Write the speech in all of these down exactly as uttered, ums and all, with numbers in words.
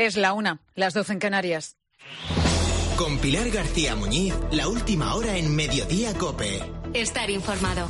Es la una, las doce en Canarias. Con Pilar García Muñiz, la última hora en Mediodía COPE. Estar informado.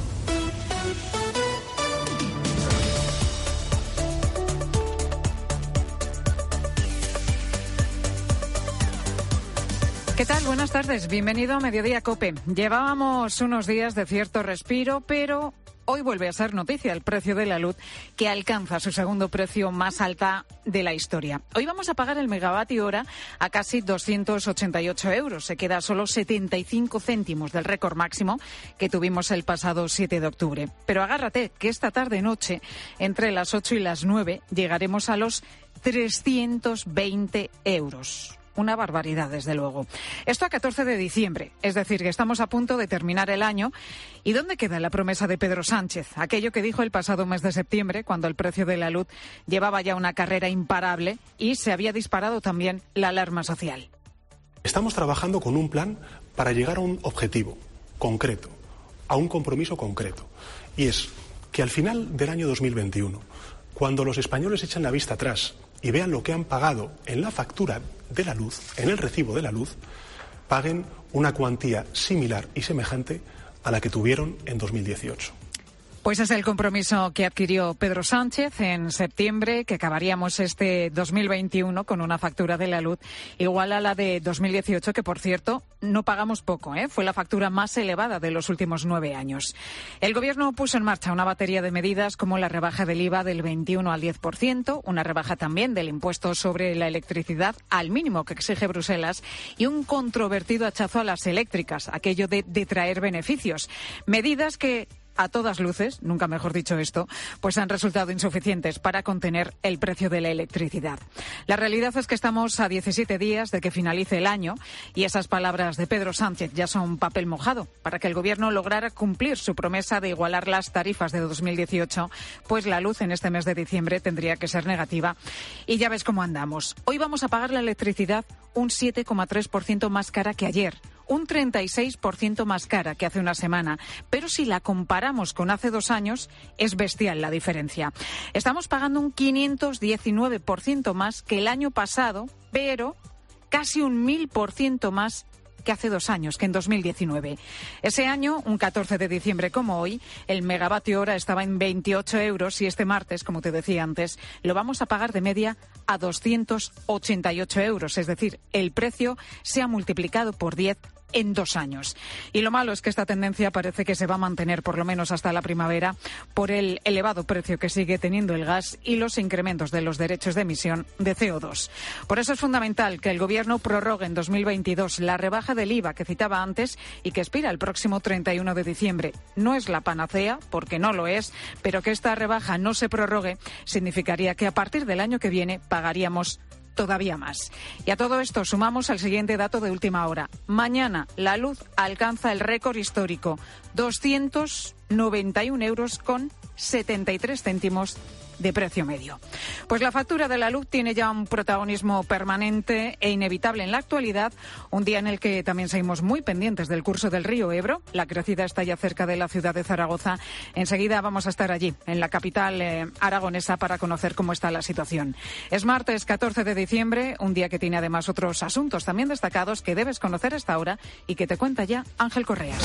¿Qué tal? Buenas tardes. Bienvenido a Mediodía COPE. Llevábamos unos días de cierto respiro, pero hoy vuelve a ser noticia el precio de la luz, que alcanza su segundo precio más alta de la historia. Hoy vamos a pagar el megavatio hora a casi doscientos ochenta y ocho euros. Se queda a solo setenta y cinco céntimos del récord máximo que tuvimos el pasado siete de octubre. Pero agárrate, que esta tarde-noche, entre las ocho y las nueve, llegaremos a los trescientos veinte euros. Una barbaridad, desde luego. Esto a catorce de diciembre, es decir, que estamos a punto de terminar el año. ¿Y dónde queda la promesa de Pedro Sánchez? Aquello que dijo el pasado mes de septiembre, cuando el precio de la luz llevaba ya una carrera imparable y se había disparado también la alarma social. Estamos trabajando con un plan para llegar a un objetivo concreto, a un compromiso concreto. Y es que al final del año dos mil veintiuno, cuando los españoles echen la vista atrás y vean lo que han pagado en la factura de la luz, en el recibo de la luz, paguen una cuantía similar y semejante a la que tuvieron en dos mil dieciocho. Pues es el compromiso que adquirió Pedro Sánchez en septiembre, que acabaríamos este dos mil veintiuno con una factura de la luz igual a la de dos mil dieciocho, que por cierto no pagamos poco, ¿eh? Fue la factura más elevada de los últimos nueve años. El Gobierno puso en marcha una batería de medidas como la rebaja del I V A del veintiuno al diez por ciento, una rebaja también del impuesto sobre la electricidad al mínimo que exige Bruselas y un controvertido hachazo a las eléctricas, aquello de detraer beneficios. Medidas que, a todas luces, nunca mejor dicho esto, pues han resultado insuficientes para contener el precio de la electricidad. La realidad es que estamos a diecisiete días de que finalice el año y esas palabras de Pedro Sánchez ya son papel mojado. Para que el Gobierno lograra cumplir su promesa de igualar las tarifas de dos mil dieciocho, pues la luz en este mes de diciembre tendría que ser negativa. Y ya ves cómo andamos. Hoy vamos a pagar la electricidad un siete coma tres por ciento más cara que ayer, un treinta y seis por ciento más cara que hace una semana. Pero si la comparamos con hace dos años, es bestial la diferencia. Estamos pagando un quinientos diecinueve por ciento más que el año pasado, pero casi un mil por ciento más que hace dos años, que en dos mil diecinueve. Ese año, un catorce de diciembre como hoy, el megavatio hora estaba en veintiocho euros y este martes, como te decía antes, lo vamos a pagar de media a doscientos ochenta y ocho euros. Es decir, el precio se ha multiplicado por diez en dos años. Y lo malo es que esta tendencia parece que se va a mantener por lo menos hasta la primavera por el elevado precio que sigue teniendo el gas y los incrementos de los derechos de emisión de C O dos. Por eso es fundamental que el Gobierno prorrogue en dos mil veintidós la rebaja del I V A que citaba antes y que expira el próximo treinta y uno de diciembre. No es la panacea, porque no lo es, pero que esta rebaja no se prorrogue significaría que a partir del año que viene pagaríamos todavía más. Y a todo esto sumamos el siguiente dato de última hora. Mañana la luz alcanza el récord histórico, doscientos noventa y un euros con setenta y tres céntimos de precio medio. Pues la factura de la luz tiene ya un protagonismo permanente e inevitable en la actualidad, un día en el que también seguimos muy pendientes del curso del río Ebro. La crecida está ya cerca de la ciudad de Zaragoza. Enseguida vamos a estar allí, en la capital eh, aragonesa, para conocer cómo está la situación. Es martes catorce de diciembre, un día que tiene además otros asuntos también destacados que debes conocer hasta ahora y que te cuenta ya Ángel Correas.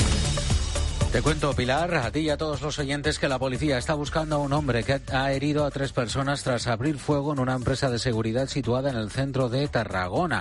Te cuento, Pilar, a ti y a todos los oyentes, que la policía está buscando a un hombre que ha herido a tres personas tras abrir fuego en una empresa de seguridad situada en el centro de Tarragona.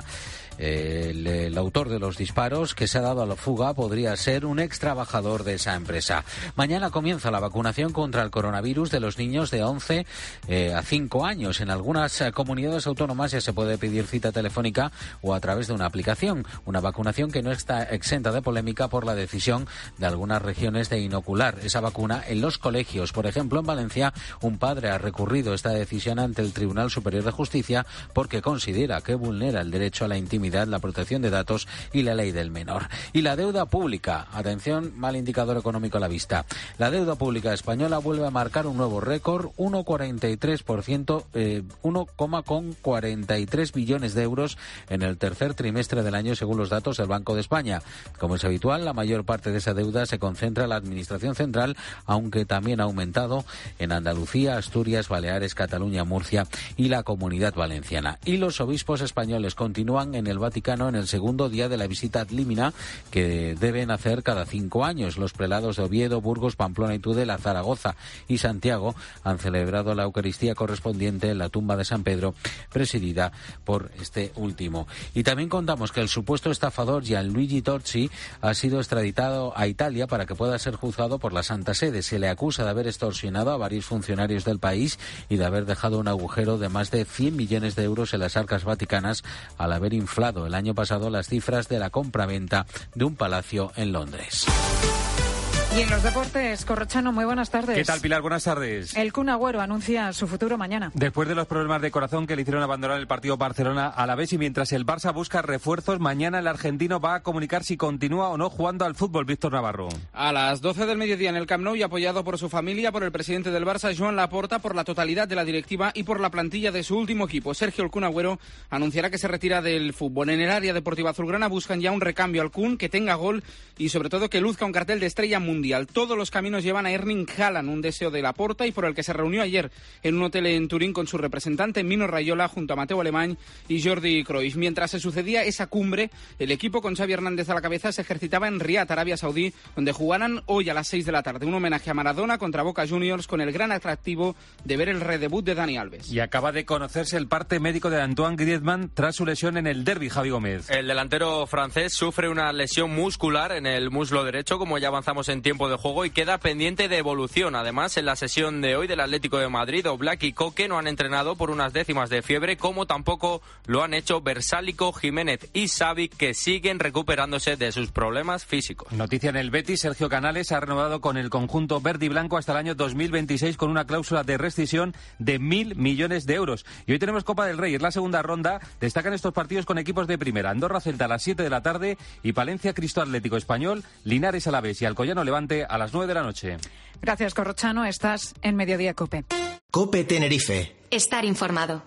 El, el autor de los disparos, que se ha dado a la fuga, podría ser un ex trabajador de esa empresa. Mañana comienza la vacunación contra el coronavirus de los niños de once eh, a cinco años. En algunas eh, comunidades autónomas ya se puede pedir cita telefónica o a través de una aplicación. Una vacunación que no está exenta de polémica por la decisión de algunas regiones de inocular esa vacuna en los colegios. Por ejemplo, en Valencia, un padre ha recurrido esta decisión ante el Tribunal Superior de Justicia porque considera que vulnera el derecho a la intimidad intimidad, la protección de datos y la ley del menor. Y la deuda pública, atención, mal indicador económico a la vista. La deuda pública española vuelve a marcar un nuevo récord, uno coma cuarenta y tres por ciento, eh, uno coma cuarenta y tres billones de euros en el tercer trimestre del año, según los datos del Banco de España. Como es habitual, la mayor parte de esa deuda se concentra en la Administración Central, aunque también ha aumentado en Andalucía, Asturias, Baleares, Cataluña, Murcia y la Comunidad Valenciana. Y los obispos españoles continúan en el Vaticano en el segundo día de la visita ad limina que deben hacer cada cinco años. Los prelados de Oviedo, Burgos, Pamplona y Tudela, Zaragoza y Santiago han celebrado la Eucaristía correspondiente en la tumba de San Pedro, presidida por este último. Y también contamos que el supuesto estafador Gianluigi Torci ha sido extraditado a Italia para que pueda ser juzgado por la Santa Sede. Se le acusa de haber extorsionado a varios funcionarios del país y de haber dejado un agujero de más de cien millones de euros en las arcas vaticanas al haber inflado el año pasado las cifras de la compraventa de un palacio en Londres. Y en los deportes, Corrochano, muy buenas tardes. ¿Qué tal, Pilar? Buenas tardes. El Kun Agüero anuncia su futuro mañana. Después de los problemas de corazón que le hicieron abandonar el partido Barcelona a la vez y mientras el Barça busca refuerzos, mañana el argentino va a comunicar si continúa o no jugando al fútbol. Víctor Navarro. A las doce del mediodía en el Camp Nou y apoyado por su familia, por el presidente del Barça, Joan Laporta, por la totalidad de la directiva y por la plantilla de su último equipo, Sergio el Kun Agüero, anunciará que se retira del fútbol. En el área deportiva azulgrana buscan ya un recambio al Kun, que tenga gol y sobre todo que luzca un cartel de estrella mundial. Todos los caminos llevan a Erling Haaland, un deseo de Laporta y por el que se reunió ayer en un hotel en Turín con su representante Mino Raiola junto a Mateo Alemany y Jordi Cruyff. Mientras se sucedía esa cumbre, el equipo con Xavi Hernández a la cabeza se ejercitaba en Riad, Arabia Saudí, donde jugarán hoy a las seis de la tarde un homenaje a Maradona contra Boca Juniors con el gran atractivo de ver el redebut de Dani Alves. Y acaba de conocerse el parte médico de Antoine Griezmann tras su lesión en el derbi, Javi Gómez. El delantero francés sufre una lesión muscular en el muslo derecho, como ya avanzamos en tiempo de juego, y queda pendiente de evolución. Además, en la sesión de hoy del Atlético de Madrid, Oblak y Coque no han entrenado por unas décimas de fiebre, como tampoco lo han hecho Versálico, Jiménez y Xavi, que siguen recuperándose de sus problemas físicos. Noticia en el Betis, Sergio Canales ha renovado con el conjunto verde y blanco hasta el año dos mil veintiséis con una cláusula de rescisión de mil millones de euros. Y hoy tenemos Copa del Rey, es la segunda ronda. Destacan estos partidos con equipos de primera: Andorra Celta a las siete de la tarde y Palencia Cristo Atlético Español, Linares Alavés y Alcoyano Levante a las nueve de la noche. Gracias, Corrochano. Estás en Mediodía COPE. COPE Tenerife. Estar informado.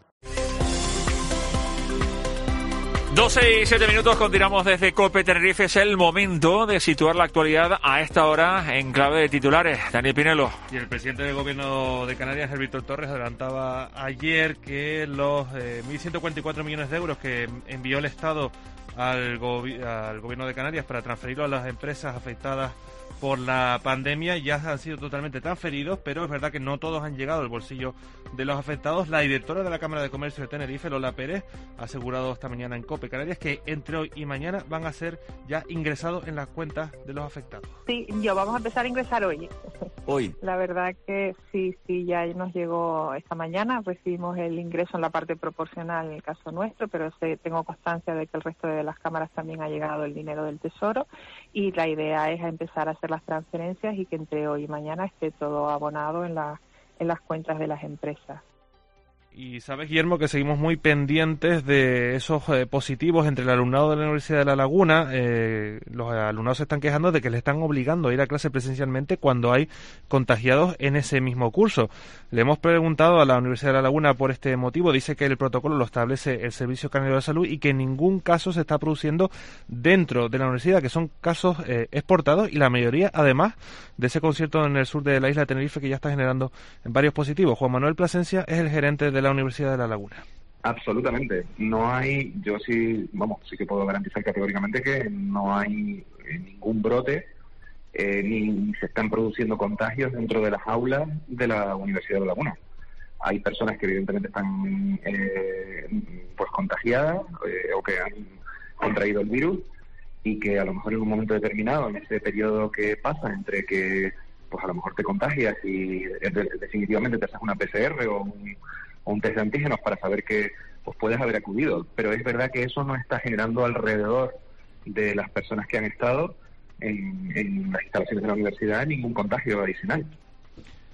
doce y siete minutos, continuamos desde COPE Tenerife. Es el momento de situar la actualidad a esta hora en clave de titulares. Daniel Pinelo. Y el presidente del Gobierno de Canarias, el Víctor Torres, adelantaba ayer que los eh, mil ciento cuarenta y cuatro millones de euros que envió el Estado al, gobi- al Gobierno de Canarias para transferirlo a las empresas afectadas por la pandemia ya han sido totalmente transferidos, pero es verdad que no todos han llegado al bolsillo de los afectados. La directora de la Cámara de Comercio de Tenerife, Lola Pérez, ha asegurado esta mañana en COPE Canarias que entre hoy y mañana van a ser ya ingresados en las cuentas de los afectados. Sí, yo vamos a empezar a ingresar hoy. Hoy. La verdad que sí, sí, ya nos llegó esta mañana, recibimos el ingreso en la parte proporcional en el caso nuestro, pero sé, tengo constancia de que el resto de las cámaras también ha llegado el dinero del Tesoro y la idea es empezar a hacer las transferencias y que entre hoy y mañana esté todo abonado en, la, en las cuentas de las empresas. Y sabes, Guillermo, que seguimos muy pendientes de esos eh, positivos entre el alumnado de la Universidad de La Laguna. Eh, los alumnados se están quejando de que les están obligando a ir a clase presencialmente cuando hay contagiados en ese mismo curso. Le hemos preguntado a la Universidad de La Laguna por este motivo. Dice que el protocolo lo establece el Servicio Canario de Salud y que en ningún caso se está produciendo dentro de la universidad, que son casos eh, exportados y la mayoría, además, de ese concierto en el sur de la isla de Tenerife que ya está generando varios positivos. Juan Manuel Plasencia es el gerente de la Universidad de La Laguna. Absolutamente. No hay, yo sí, vamos, sí que puedo garantizar categóricamente que no hay ningún brote, eh, ni se están produciendo contagios dentro de las aulas de la Universidad de La Laguna. Hay personas que evidentemente están eh, pues contagiadas eh, o que han contraído el virus y que a lo mejor en un momento determinado, en ese periodo que pasa entre que pues a lo mejor te contagias y de, definitivamente te haces una P C R o un o un test de antígenos para saber que pues puedes haber acudido, pero es verdad que eso no está generando alrededor de las personas que han estado en, en las instalaciones de la universidad ningún contagio adicional.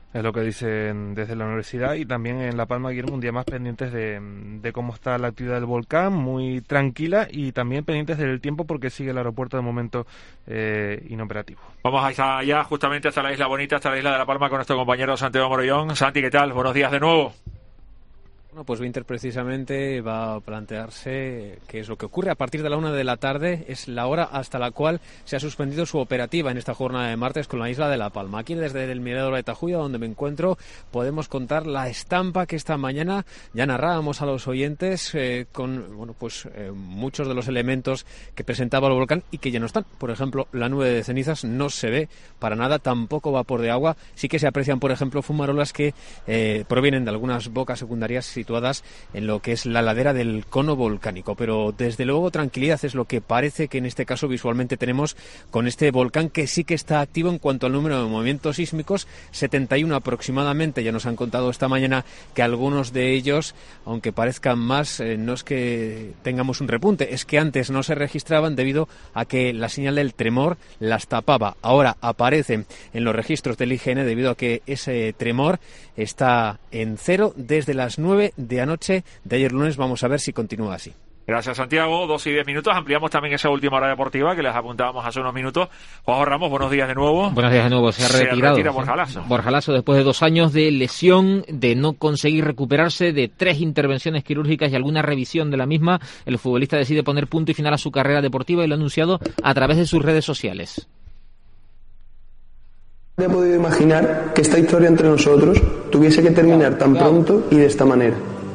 Es lo que dicen desde la universidad. Y también en La Palma, Guillermo, un día más pendientes de, de cómo está la actividad del volcán, muy tranquila, y también pendientes del tiempo porque sigue el aeropuerto de momento eh, inoperativo. Vamos hasta allá, justamente hasta la isla bonita, hasta la isla de La Palma, con nuestro compañero Santiago Morollón. Santi, ¿qué tal? Buenos días de nuevo. Bueno, pues Winter precisamente va a plantearse qué es lo que ocurre. A partir de la una de la tarde es la hora hasta la cual se ha suspendido su operativa en esta jornada de martes con la isla de La Palma. Aquí desde el Mirador de Tajuya, donde me encuentro, podemos contar la estampa que esta mañana ya narrábamos a los oyentes eh, con bueno pues eh, muchos de los elementos que presentaba el volcán y que ya no están. Por ejemplo, la nube de cenizas no se ve para nada, tampoco vapor de agua. Sí que se aprecian, por ejemplo, fumarolas que eh, provienen de algunas bocas secundarias situadas en lo que es la ladera del cono volcánico, pero desde luego tranquilidad es lo que parece que en este caso visualmente tenemos con este volcán, que sí que está activo en cuanto al número de movimientos sísmicos, setenta y uno aproximadamente. Ya nos han contado esta mañana que algunos de ellos, aunque parezcan más, eh, no es que tengamos un repunte, es que antes no se registraban debido a que la señal del tremor las tapaba. Ahora aparecen en los registros del I G N debido a que ese tremor está en cero desde las nueve de anoche de ayer lunes. Vamos a ver si continúa así. Gracias, Santiago. Dos y diez minutos. Ampliamos también esa última hora deportiva que les apuntábamos hace unos minutos. Juanjo Ramos, buenos días de nuevo. Buenos días de nuevo. Se ha retirado. Se retira Borja Lasso. Borja Lasso, después de dos años de lesión, de no conseguir recuperarse, de tres intervenciones quirúrgicas y alguna revisión de la misma, el futbolista decide poner punto y final a su carrera deportiva y lo ha anunciado a través de sus redes sociales. No habría podido imaginar que esta historia entre nosotros tuviese que terminar tan pronto y de esta manera.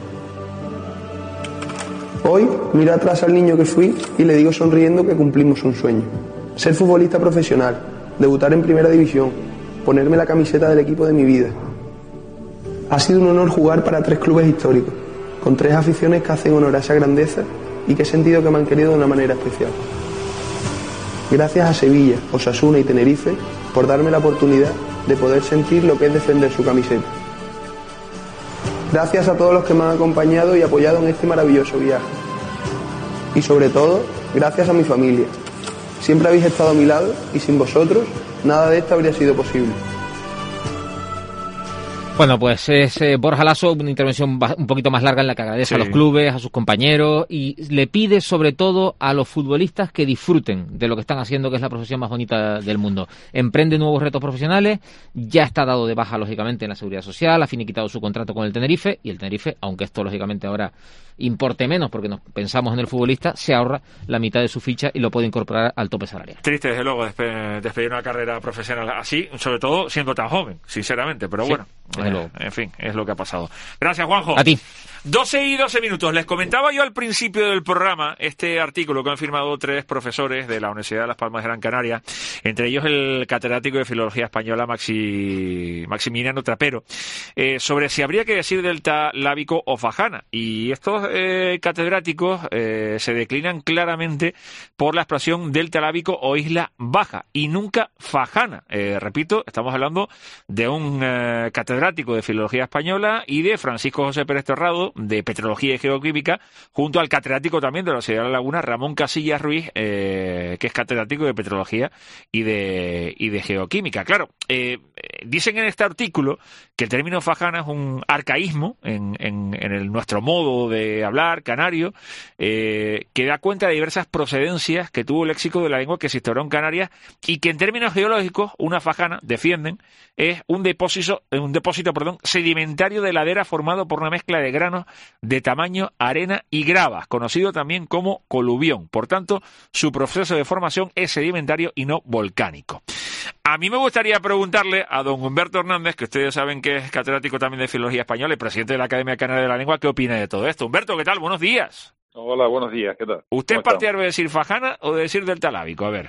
Hoy miro atrás al niño que fui y le digo sonriendo que cumplimos un sueño. Ser futbolista profesional, debutar en primera división, ponerme la camiseta del equipo de mi vida. Ha sido un honor jugar para tres clubes históricos, con tres aficiones que hacen honor a esa grandeza y que he sentido que me han querido de una manera especial. Gracias a Sevilla, Osasuna y Tenerife por darme la oportunidad de poder sentir lo que es defender su camiseta. Gracias a todos los que me han acompañado y apoyado en este maravilloso viaje. Y sobre todo, gracias a mi familia. Siempre habéis estado a mi lado y sin vosotros nada de esto habría sido posible. Bueno, pues es eh, Borja Lasso, una intervención un poquito más larga en la que agradece sí. a los clubes, a sus compañeros, y le pide sobre todo a los futbolistas que disfruten de lo que están haciendo, que es la profesión más bonita del mundo. Emprende nuevos retos profesionales, ya está dado de baja lógicamente en la Seguridad Social, ha finiquitado su contrato con el Tenerife, y el Tenerife, aunque esto lógicamente ahora importe menos porque nos pensamos en el futbolista, se ahorra la mitad de su ficha y lo puede incorporar al tope salarial. Triste, desde luego, despe- despedir una carrera profesional así, sobre todo siendo tan joven, sinceramente, pero sí, bueno, eh, en fin, es lo que ha pasado. Gracias, Juanjo. A ti. doce y doce minutos. Les comentaba yo al principio del programa este artículo que han firmado tres profesores de la Universidad de Las Palmas de Gran Canaria, entre ellos el catedrático de Filología Española Maxi... Maximiliano Trapero, eh, sobre si habría que decir delta lábico o fajana. Y estos eh, catedráticos eh, se declinan claramente por la expresión delta lábico o isla baja y nunca fajana. Eh, repito, estamos hablando de un eh, catedrático de Filología Española y de Francisco José Pérez Terrado, de Petrología y Geoquímica, junto al catedrático también de la Universidad de La Laguna, Ramón Casillas Ruiz, eh, que es catedrático de Petrología y de, y de Geoquímica. Claro, eh, dicen en este artículo que el término fajana es un arcaísmo en, en, en el, nuestro modo de hablar canario, eh, que da cuenta de diversas procedencias que tuvo el léxico de la lengua que se instauró en Canarias y que en términos geológicos, una fajana, defienden, es un depósito, un depósito perdón, sedimentario de ladera formado por una mezcla de granos de tamaño, arena y gravas, conocido también como coluvión. Por tanto, su proceso de formación es sedimentario y no volcánico. A mí me gustaría preguntarle a don Humberto Hernández, que ustedes saben que es catedrático también de Filología Española y presidente de la Academia Canaria de la Lengua, ¿qué opina de todo esto? Humberto, ¿qué tal? Buenos días. Hola, buenos días, ¿qué tal? ¿Usted es partidario de decir fajana o de decir delta lábico? A ver.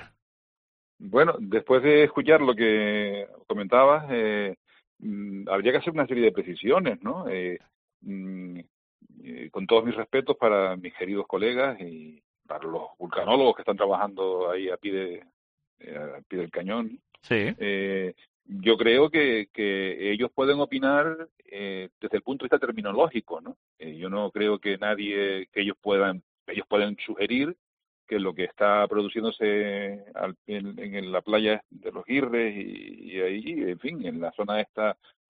Bueno, después de escuchar lo que comentabas, eh, mm, habría que hacer una serie de precisiones, ¿no? Eh, mm, eh, con todos mis respetos para mis queridos colegas y para los vulcanólogos que están trabajando ahí a pie, de, eh, a pie del cañón. Sí. Eh, yo creo que, que ellos pueden opinar eh, desde el punto de vista terminológico, ¿no? Eh, yo no creo que nadie, que ellos puedan, ellos pueden sugerir que lo que está produciéndose al, en, en la playa de los Girres y, y ahí, en fin, en la zona esta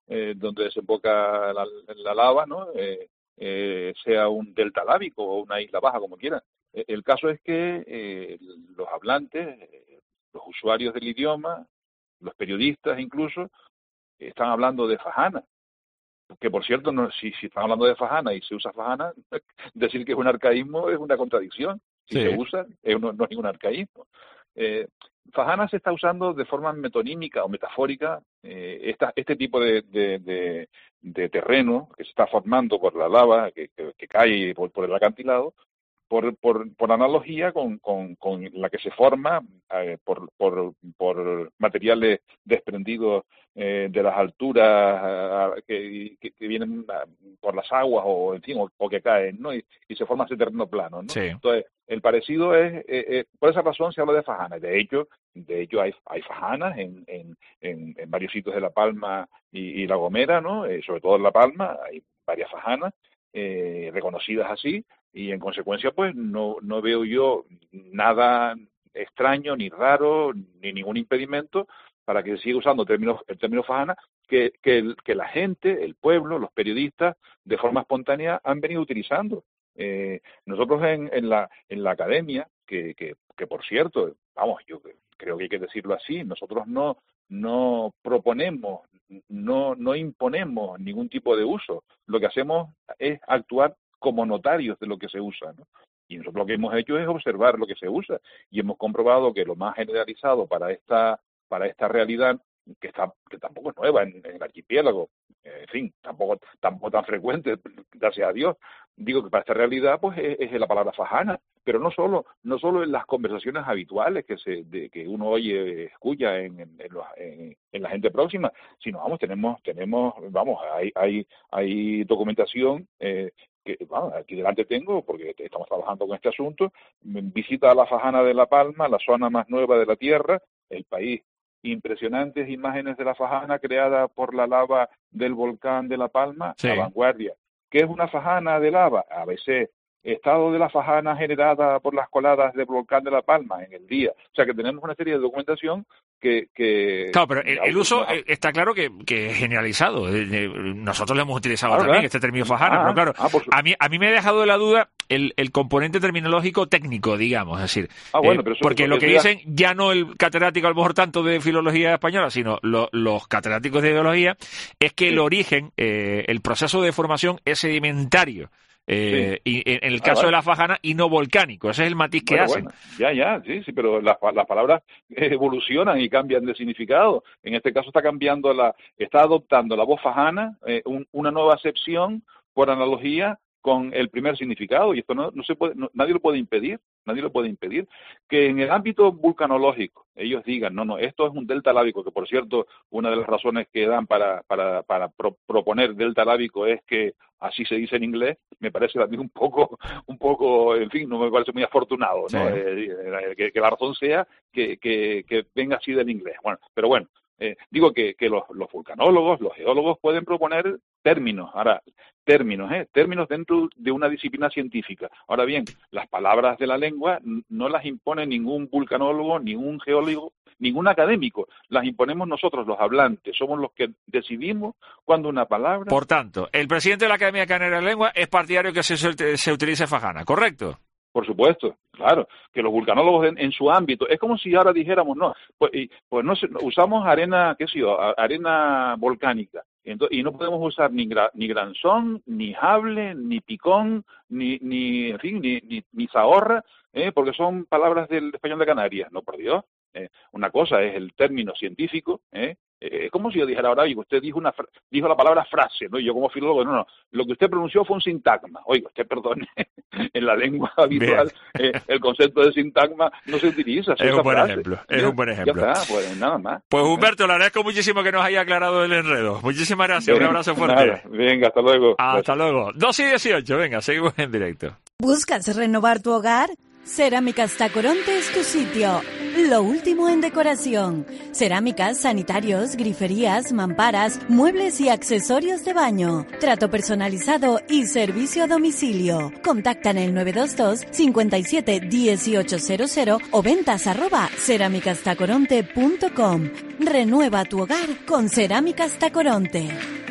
eh, donde desemboca la, la lava, ¿no? Eh, eh, sea un delta lábico o una isla baja, como quieran. Eh, el caso es que eh, los hablantes, eh, los usuarios del idioma, los periodistas incluso, están hablando de fajana. Que, por cierto, no, si, si están hablando de fajana y se usa fajana, decir que es un arcaísmo es una contradicción. Si sí. se usa, es, no, no es ningún arcaísmo. Eh, fajana se está usando de forma metonímica o metafórica. Eh, esta, este tipo de, de, de, de terreno que se está formando por la lava, que, que, que cae por, por el acantilado, por, por, por analogía con, con, con la que se forma eh, por, por, por materiales desprendidos eh, de las alturas eh, que, que, que vienen por las aguas o en fin o, o que caen, ¿no? Y, y se forma ese terreno plano, ¿no? Sí. Entonces el parecido es eh, eh, por esa razón se habla de fajana. De hecho, de hecho hay hay fajanas en, en, en, en varios sitios de La Palma y, y La Gomera, ¿no? Eh, sobre todo en La Palma hay varias fajanas eh, reconocidas así. Y en consecuencia, pues, no, no veo yo nada extraño, ni raro, ni ningún impedimento para que se siga usando el término, el término fajana, que, que, el, que la gente, el pueblo, los periodistas, de forma espontánea han venido utilizando. Eh, nosotros en, en, la, en la academia, que, que, que por cierto, vamos, yo creo que hay que decirlo así, nosotros no, no proponemos, no, no imponemos ningún tipo de uso. Lo que hacemos es actuar como notarios de lo que se usa, ¿no? Y nosotros lo que hemos hecho es observar lo que se usa y hemos comprobado que lo más generalizado para esta para esta realidad, que está que tampoco es nueva en, en el archipiélago, en fin, tampoco tampoco tan frecuente, gracias a Dios, digo que para esta realidad pues es, es la palabra fajana, pero no solo no solo en las conversaciones habituales que se de, que uno oye, escucha en, en, en, los, en, en la gente próxima, sino vamos tenemos tenemos vamos hay hay hay documentación eh, que bueno, aquí delante tengo, porque estamos trabajando con este asunto, visita a la Fajana de La Palma, la zona más nueva de la Tierra, el país. Impresionantes imágenes de la Fajana creada por la lava del volcán de La Palma, sí. La Vanguardia. ¿Qué es una fajana de lava? A B C. Estado de la fajana generada por las coladas del volcán de La Palma en el día. O sea que tenemos una serie de documentación que... que claro, pero el, el uso eh, está claro que, que es generalizado. Nosotros lo hemos utilizado claro, también, ¿verdad? Este término fajana, ah, pero claro, ah, a, mí, a mí me ha dejado de la duda el, el componente terminológico técnico, digamos, es decir, ah, bueno, pero eso, porque eso, lo que dicen ya no el catedrático a lo mejor tanto de filología española, sino lo, los catedráticos de ideología, es que sí. el origen, eh, el proceso de formación es sedimentario. Eh, sí. Y en el caso ah, vale. de la fajana y no volcánico, ese es el matiz que bueno, hacen. Bueno, ya, ya, sí, sí, pero las, las palabras evolucionan y cambian de significado. En este caso está cambiando la, está adoptando la voz fajana, eh, un, una nueva acepción por analogía con el primer significado, y esto no, no se puede, no, nadie lo puede impedir, nadie lo puede impedir. Que en el ámbito vulcanológico ellos digan, no, no, esto es un delta lábico, que por cierto, una de las razones que dan para, para, para pro, proponer delta lábico es que así se dice en inglés, me parece también un poco, un poco, en fin, no me parece muy afortunado, ¿no? Sí. Eh, que, que la razón sea que, que, que venga así del inglés. Bueno, pero bueno, eh, digo que, que los, los vulcanólogos, los geólogos pueden proponer términos, ahora, términos, ¿eh? términos dentro de una disciplina científica. Ahora bien, las palabras de la lengua no las impone ningún vulcanólogo, ningún geólogo, ningún académico, las imponemos nosotros, los hablantes, somos los que decidimos cuando una palabra... Por tanto, el presidente de la Academia Canaria de la Lengua es partidario que se, se utilice fajana, ¿correcto? Por supuesto, claro, que los vulcanólogos en, en su ámbito, es como si ahora dijéramos, no, pues, y, pues no sé, usamos arena, qué sé yo, arena volcánica, entonces, y no podemos usar ni, gra, ni granzón, ni jable, ni picón, ni, ni en fin, ni, ni, ni zahorra, eh, porque son palabras del español de Canarias, no, por Dios. Eh, una cosa es el término científico, ¿eh? Eh, como si yo dijera ahora, oiga, usted dijo una dijo la palabra frase, ¿no? Y yo como filólogo, no, no, lo que usted pronunció fue un sintagma. Oiga, usted perdone, en la lengua habitual eh, el concepto de sintagma no se utiliza. Es un buen frase. ejemplo, es ya, un buen ejemplo. Ya está, pues nada más. Pues Humberto, le agradezco muchísimo que nos haya aclarado el enredo. Muchísimas gracias, venga, un abrazo fuerte. Nada, venga, hasta luego. Hasta gracias. luego. dos y dieciocho, venga, seguimos en directo. ¿Buscas renovar tu hogar? Cerámicas Tacoronte es tu sitio. Lo último en decoración. Cerámicas, sanitarios, griferías, mamparas, muebles y accesorios de baño. Trato personalizado y servicio a domicilio. Contacta en el nueve dos dos, cinco siete, uno ocho cero cero o ventas arroba cerámicas tacoronte punto com. Renueva tu hogar con Cerámicas Tacoronte.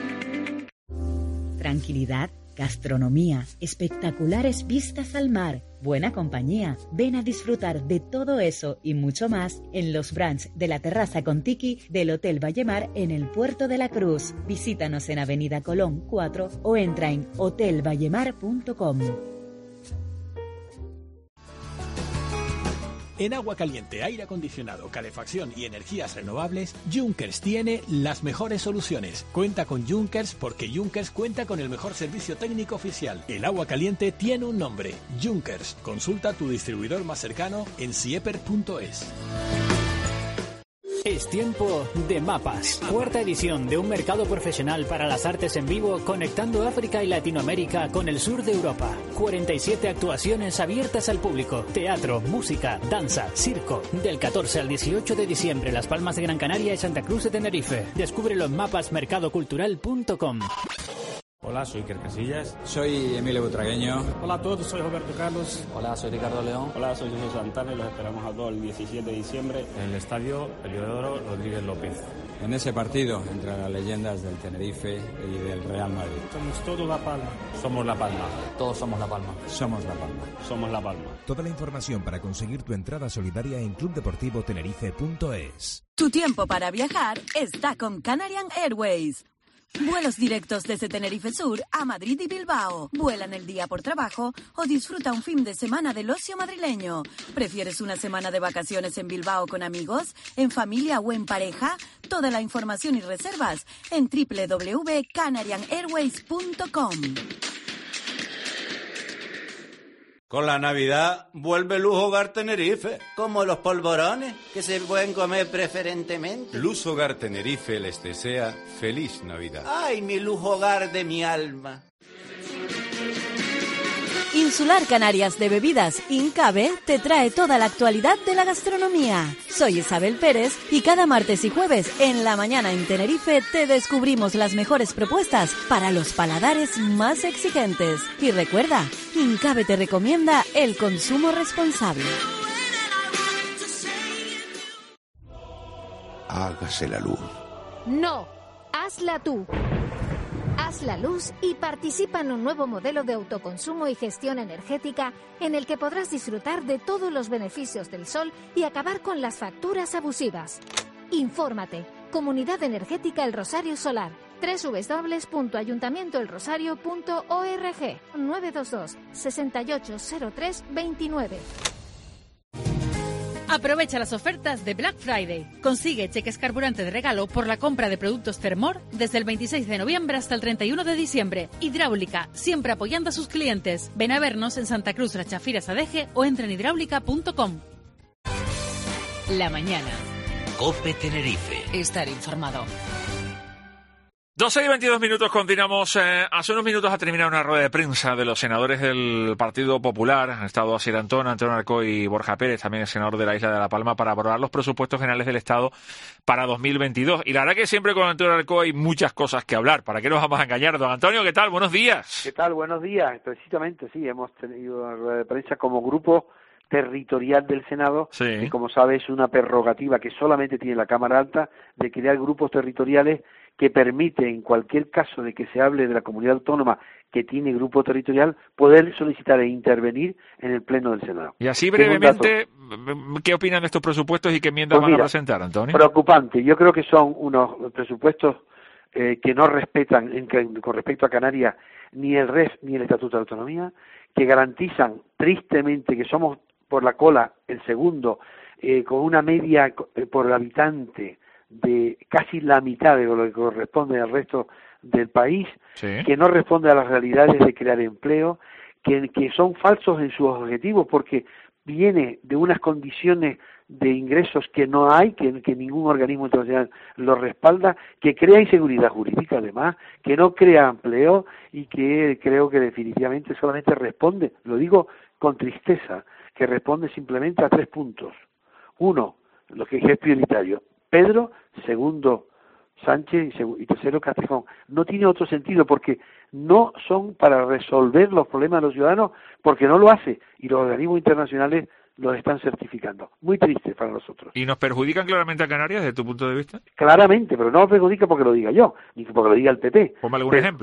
tranquilidad, gastronomía, espectaculares vistas al mar, buena compañía. Ven a disfrutar de todo eso y mucho más en los brunch de la terraza con tiki del Hotel Vallemar en el Puerto de la Cruz. Visítanos en Avenida Colón cuatro o entra en hotel vallemar punto com. En agua caliente, aire acondicionado, calefacción y energías renovables, Junkers tiene las mejores soluciones. Cuenta con Junkers porque Junkers cuenta con el mejor servicio técnico oficial. El agua caliente tiene un nombre, Junkers. Consulta a tu distribuidor más cercano en sieper punto es. Es tiempo de Mapas. Cuarta edición de un mercado profesional para las artes en vivo, conectando África y Latinoamérica con el sur de Europa. cuarenta y siete actuaciones abiertas al público. Teatro, música, danza, circo. Del catorce al dieciocho de diciembre, Las Palmas de Gran Canaria y Santa Cruz de Tenerife. Descúbrelo en mapas mercado cultural punto com. Hola, soy Iker Casillas. Soy Emilio Butragueño. Hola a todos, soy Roberto Carlos. Hola, soy Ricardo León. Hola, soy José Santana y los esperamos a todos el diecisiete de diciembre en el estadio Heliodoro Rodríguez López. En ese partido entre las leyendas del Tenerife y del Real Madrid. Somos todos La Palma. Somos La Palma. Todos somos La Palma. Somos La Palma. Somos La Palma. Toda la información para conseguir tu entrada solidaria en club deportivo tenerife punto es. Tu tiempo para viajar está con Canarian Airways. Vuelos directos desde Tenerife Sur a Madrid y Bilbao. Vuela en el día por trabajo o disfruta un fin de semana del ocio madrileño. ¿Prefieres una semana de vacaciones en Bilbao con amigos, en familia o en pareja? Toda la información y reservas en doble u doble u doble u punto canarian airways punto com. Con la Navidad vuelve Luz Hogar Tenerife. Como los polvorones, que se pueden comer preferentemente. Luz Hogar Tenerife les desea feliz Navidad. ¡Ay, mi Luz Hogar de mi alma! Insular Canarias de Bebidas Incabe te trae toda la actualidad de la gastronomía. Soy Isabel Pérez y cada martes y jueves en la mañana en Tenerife te descubrimos las mejores propuestas para los paladares más exigentes. Y recuerda, Incabe te recomienda el consumo responsable. Hágase la luz. No, hazla tú. Haz la luz y participa en un nuevo modelo de autoconsumo y gestión energética en el que podrás disfrutar de todos los beneficios del sol y acabar con las facturas abusivas. Infórmate. Comunidad Energética El Rosario Solar. doble u doble u doble u punto ayuntamiento el rosario punto org. nueve dos dos, seis ocho cero tres dos nueve. Aprovecha las ofertas de Black Friday. Consigue cheques carburante de regalo por la compra de productos Thermor desde el veintiséis de noviembre hasta el treinta y uno de diciembre. Hidráulica, siempre apoyando a sus clientes. Ven a vernos en Santa Cruz, La Chafira, Sadeje o entra en hidráulica punto com. La mañana. COPE Tenerife. Estar informado. doce y veintidós minutos, continuamos. Eh, hace unos minutos ha terminado una rueda de prensa de los senadores del Partido Popular. Han estado Asier Antón, Antonio Arcoy y Borja Pérez, también el senador de la isla de La Palma, para aprobar los presupuestos generales del Estado para dos mil veintidós. Y la verdad que siempre con Antonio Arcoy hay muchas cosas que hablar. ¿Para qué nos vamos a engañar? Don Antonio, ¿qué tal? Buenos días. ¿Qué tal? Buenos días. Precisamente, sí, hemos tenido una rueda de prensa como grupo territorial del Senado, sí. Y como sabes es una prerrogativa que solamente tiene la Cámara Alta de crear grupos territoriales que permite, en cualquier caso de que se hable de la comunidad autónoma que tiene grupo territorial, poder solicitar e intervenir en el Pleno del Senado. Y así brevemente, ¿qué opinan de estos presupuestos y qué enmiendas pues mira, van a presentar, Antonio? Preocupante. Yo creo que son unos presupuestos eh, que no respetan, en, con respecto a Canarias, ni el R E F ni el Estatuto de Autonomía, que garantizan tristemente que somos por la cola el segundo, eh, con una media eh, por habitante de casi la mitad de lo que corresponde al resto del país, sí. Que no responde a las realidades de crear empleo, que, que son falsos en sus objetivos porque viene de unas condiciones de ingresos que no hay, que, que ningún organismo internacional lo respalda, que crea inseguridad jurídica además, que no crea empleo y que creo que definitivamente solamente responde, lo digo con tristeza, que responde simplemente a tres puntos. Uno, lo que es prioritario, Pedro, segundo Sánchez y, seg- y tercero Castejón. No tiene otro sentido porque no son para resolver los problemas de los ciudadanos porque no lo hace y los organismos internacionales los están certificando. Muy triste para nosotros. ¿Y nos perjudican claramente a Canarias desde tu punto de vista? Claramente, pero no nos perjudica porque lo diga yo, ni porque lo diga el P P. Ponme algún pero, ejemplo.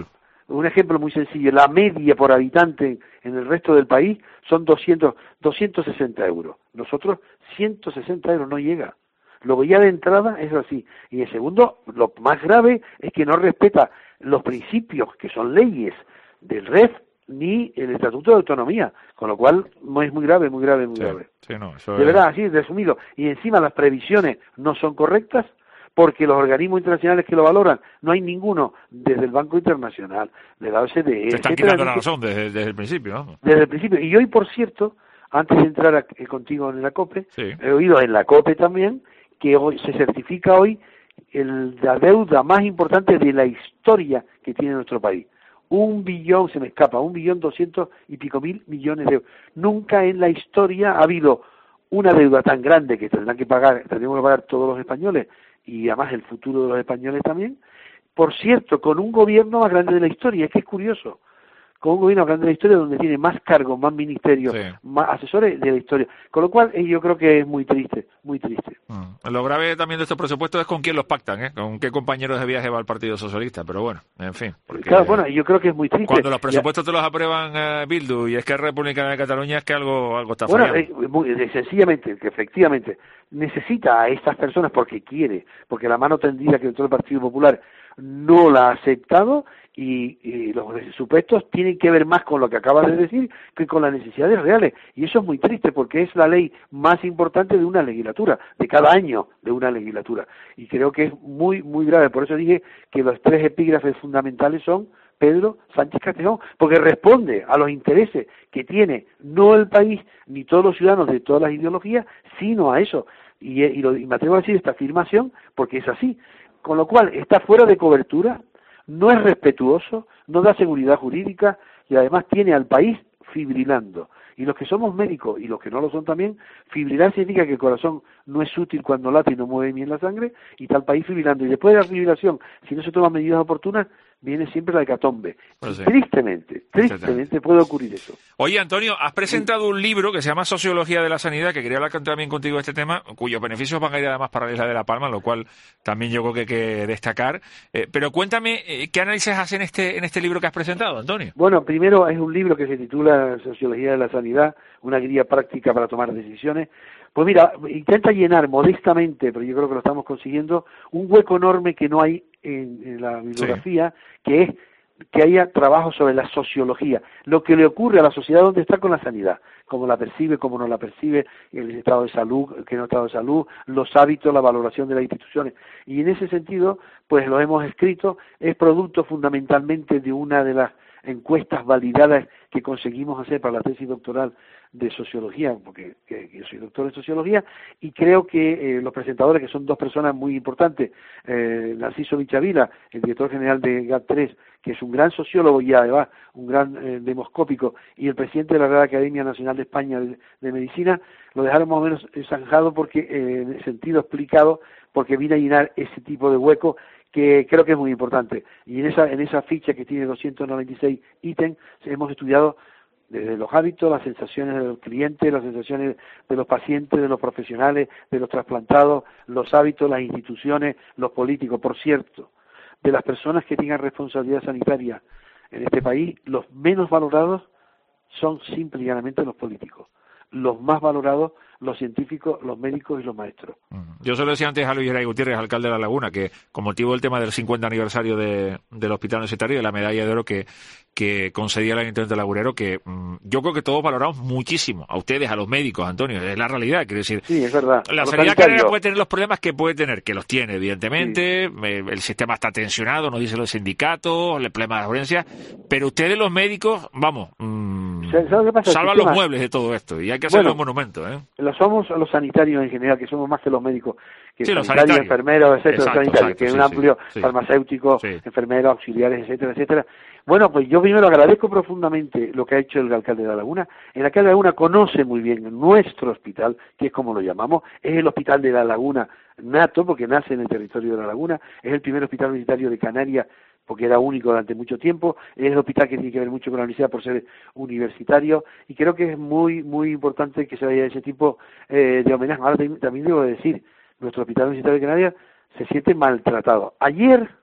un ejemplo muy sencillo, la media por habitante en el resto del país son doscientos, doscientos sesenta euros. Nosotros ciento sesenta euros no llega. Luego ya de entrada es así. Y en segundo, lo más grave es que no respeta los principios que son leyes del R E F ni el Estatuto de Autonomía, con lo cual no es muy grave, muy grave, muy sí, grave. Sí, no, eso de es... verdad, así, resumido. Y encima las previsiones no son correctas, porque los organismos internacionales que lo valoran, no hay ninguno, desde el Banco Internacional, de la O C D E... Te están quitando la razón desde, desde el principio, ¿no? Desde el principio. Y hoy, por cierto, antes de entrar a, eh, contigo en la COPE, sí. he oído en la COPE también que hoy se certifica hoy el, la deuda más importante de la historia que tiene nuestro país. Un billón, se me escapa, un billón doscientos y pico mil millones de euros. Nunca en la historia ha habido una deuda tan grande que tendrán que pagar, tendremos que pagar todos los españoles, y además el futuro de los españoles también, por cierto, con un gobierno más grande de la historia. Es que es curioso, con un gobierno más grande de la historia donde tiene más cargos, más ministerios, sí. más asesores de la historia. Con lo cual eh, yo creo que es muy triste, muy triste. Mm. Lo grave también de estos presupuestos es con quién los pactan, ¿eh? Con qué compañeros de viaje va el Partido Socialista, pero bueno, en fin. Porque claro, bueno, yo creo que es muy triste. Cuando los presupuestos ya te los aprueban eh, Bildu y Esquerra Republicana de Cataluña, es que algo, algo está bueno, fallando. Bueno, eh, muy, eh, sencillamente, que efectivamente necesita a estas personas porque quiere, porque la mano tendida que entró el Partido Popular no la ha aceptado, y, y los presupuestos tienen que ver más con lo que acabas de decir que con las necesidades reales, y eso es muy triste porque es la ley más importante de una legislatura, de cada año de una legislatura, y creo que es muy, muy grave. Por eso dije que los tres epígrafes fundamentales son Pedro Sánchez Castejón, porque responde a los intereses que tiene no el país ni todos los ciudadanos de todas las ideologías, sino a eso, y, y, lo, y me atrevo a decir esta afirmación porque es así, con lo cual está fuera de cobertura, no es respetuoso, no da seguridad jurídica y además tiene al país fibrilando. Y los que somos médicos y los que no lo son también, fibrilar significa que el corazón no es útil cuando late y no mueve bien la sangre, y está el país fibrilando. Y después de la fibrilación, si no se toman medidas oportunas, viene siempre la hecatombe. Pues sí. Tristemente, tristemente puede ocurrir eso. Oye, Antonio, has presentado un libro que se llama Sociología de la Sanidad, que quería hablar también contigo de este tema, cuyos beneficios van a ir además para la isla de La Palma, lo cual también yo creo que hay que destacar. Eh, pero cuéntame, eh, ¿qué análisis haces en este, en este libro que has presentado, Antonio? Bueno, primero es un libro que se titula Sociología de la Sanidad, una guía práctica para tomar decisiones. Pues mira, intenta llenar modestamente, pero yo creo que lo estamos consiguiendo, un hueco enorme que no hay en, en la bibliografía, sí. que es que haya trabajo sobre la sociología, lo que le ocurre a la sociedad donde está con la sanidad, cómo la percibe, cómo no la percibe, el estado de salud, que no estado de salud, los hábitos, la valoración de las instituciones. Y en ese sentido, pues lo hemos escrito, es producto fundamentalmente de una de las encuestas validadas que conseguimos hacer para la tesis doctoral de sociología, porque que, que yo soy doctor en sociología, y creo que eh, los presentadores, que son dos personas muy importantes, eh, Narciso Vichavila, el director general de G A T tres, que es un gran sociólogo y además un gran eh, demoscópico, y el presidente de la Real Academia Nacional de España de, de Medicina, lo dejaron más o menos zanjado porque, eh, en el sentido explicado, porque viene a llenar ese tipo de hueco que creo que es muy importante. Y en esa en esa ficha que tiene doscientos noventa y seis ítems, hemos estudiado desde los hábitos, las sensaciones de los clientes, las sensaciones de los pacientes, de los profesionales, de los trasplantados, los hábitos, las instituciones, los políticos. Por cierto, de las personas que tengan responsabilidad sanitaria en este país, los menos valorados son simple y llanamente los políticos. Los más valorados, los científicos, los médicos y los maestros. Yo se lo decía antes a Luis Geray Gutiérrez, alcalde de La Laguna, que con motivo del tema del cincuenta aniversario de, del Hospital Universitario y de la medalla de oro que, que concedía el Ayuntamiento de Lagunero, que mmm, yo creo que todos valoramos muchísimo, a ustedes, a los médicos, Antonio, es la realidad, quiero decir. Sí, es verdad. La sanidad canaria puede tener los problemas que puede tener, que los tiene, evidentemente, sí. eh, el sistema está tensionado, nos dicen los sindicatos, el problema de la urgencia, pero ustedes los médicos, vamos, mmm, salvan los muebles de todo esto, y hay que hacerle bueno, un monumento, ¿eh? Lo somos los sanitarios en general, que somos más que los médicos, que sí, sanitarios, sanitarios, enfermeros, etcétera, exacto, sanitarios, exacto, que es sí, un amplio sí, farmacéutico, sí. enfermeros, auxiliares, etcétera, etcétera. Bueno, pues yo primero agradezco profundamente lo que ha hecho el alcalde de La Laguna. El alcalde de La Laguna conoce muy bien nuestro hospital, que es como lo llamamos, es el hospital de La Laguna nato, porque nace en el territorio de La Laguna, es el primer hospital universitario de Canarias, porque era único durante mucho tiempo, es el hospital que tiene que ver mucho con la universidad por ser universitario, y creo que es muy muy importante que se vaya ese tipo eh, de homenaje. Ahora también debo decir, nuestro hospital universitario de Canarias se siente maltratado. Ayer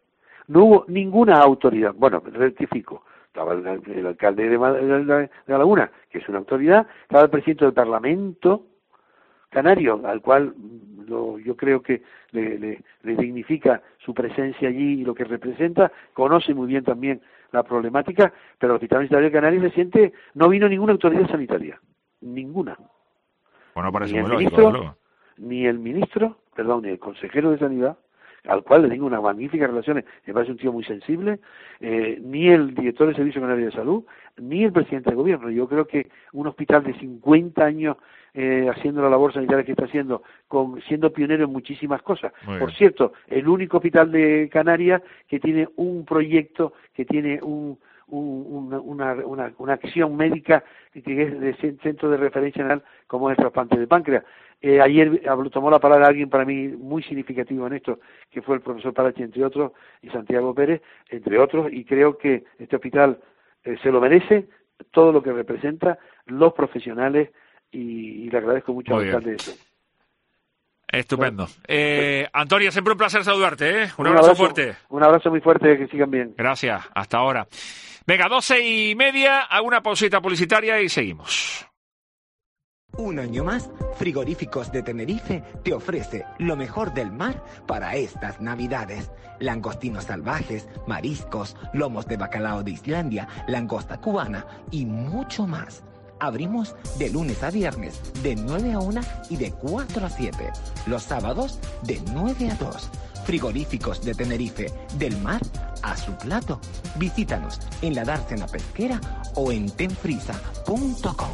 no hubo ninguna autoridad. Bueno, rectifico. Estaba el, el alcalde de, de, de La Laguna, que es una autoridad, estaba el presidente del Parlamento canario, al cual lo, yo creo que le, le, le dignifica su presencia allí y lo que representa, conoce muy bien también la problemática, pero el Hospital Universitario de Canarias reciente no vino ninguna autoridad sanitaria, ninguna. Bueno, parece ni muy el lógico, ministro, luego. ni el ministro, perdón, ni el consejero de Sanidad, al cual le tengo unas magníficas relaciones, me parece un tío muy sensible, eh, ni el director del Servicio Canario de Salud, ni el presidente del gobierno. Yo creo que un hospital de cincuenta años eh, haciendo la labor sanitaria que está haciendo, con, siendo pionero en muchísimas cosas. Muy Por bien. cierto, el único hospital de Canarias que tiene un proyecto, que tiene un, un, una, una, una, una acción médica que es de centro de referencia general, como es el trasplante de páncreas. Eh, ayer tomó la palabra alguien para mí muy significativo en esto, que fue el profesor Parachi, entre otros, y Santiago Pérez, entre otros, y creo que este hospital eh, se lo merece, todo lo que representa, los profesionales, y, y le agradezco mucho Muy al bien. alcalde de eso. Estupendo. Eh, Antonio, siempre un placer saludarte, ¿eh? Un, Un abrazo, abrazo, fuerte. Un abrazo muy fuerte, que sigan bien. Gracias, hasta ahora. Venga, doce y media, hago una pausita publicitaria y seguimos. Un año más, Frigoríficos de Tenerife te ofrece lo mejor del mar para estas Navidades. Langostinos salvajes, mariscos, lomos de bacalao de Islandia, langosta cubana y mucho más. Abrimos de lunes a viernes, de nueve a una y de cuatro a siete. Los sábados, de nueve a dos. Frigoríficos de Tenerife, del mar a su plato. Visítanos en la Dársena Pesquera o en tenfrisa punto com.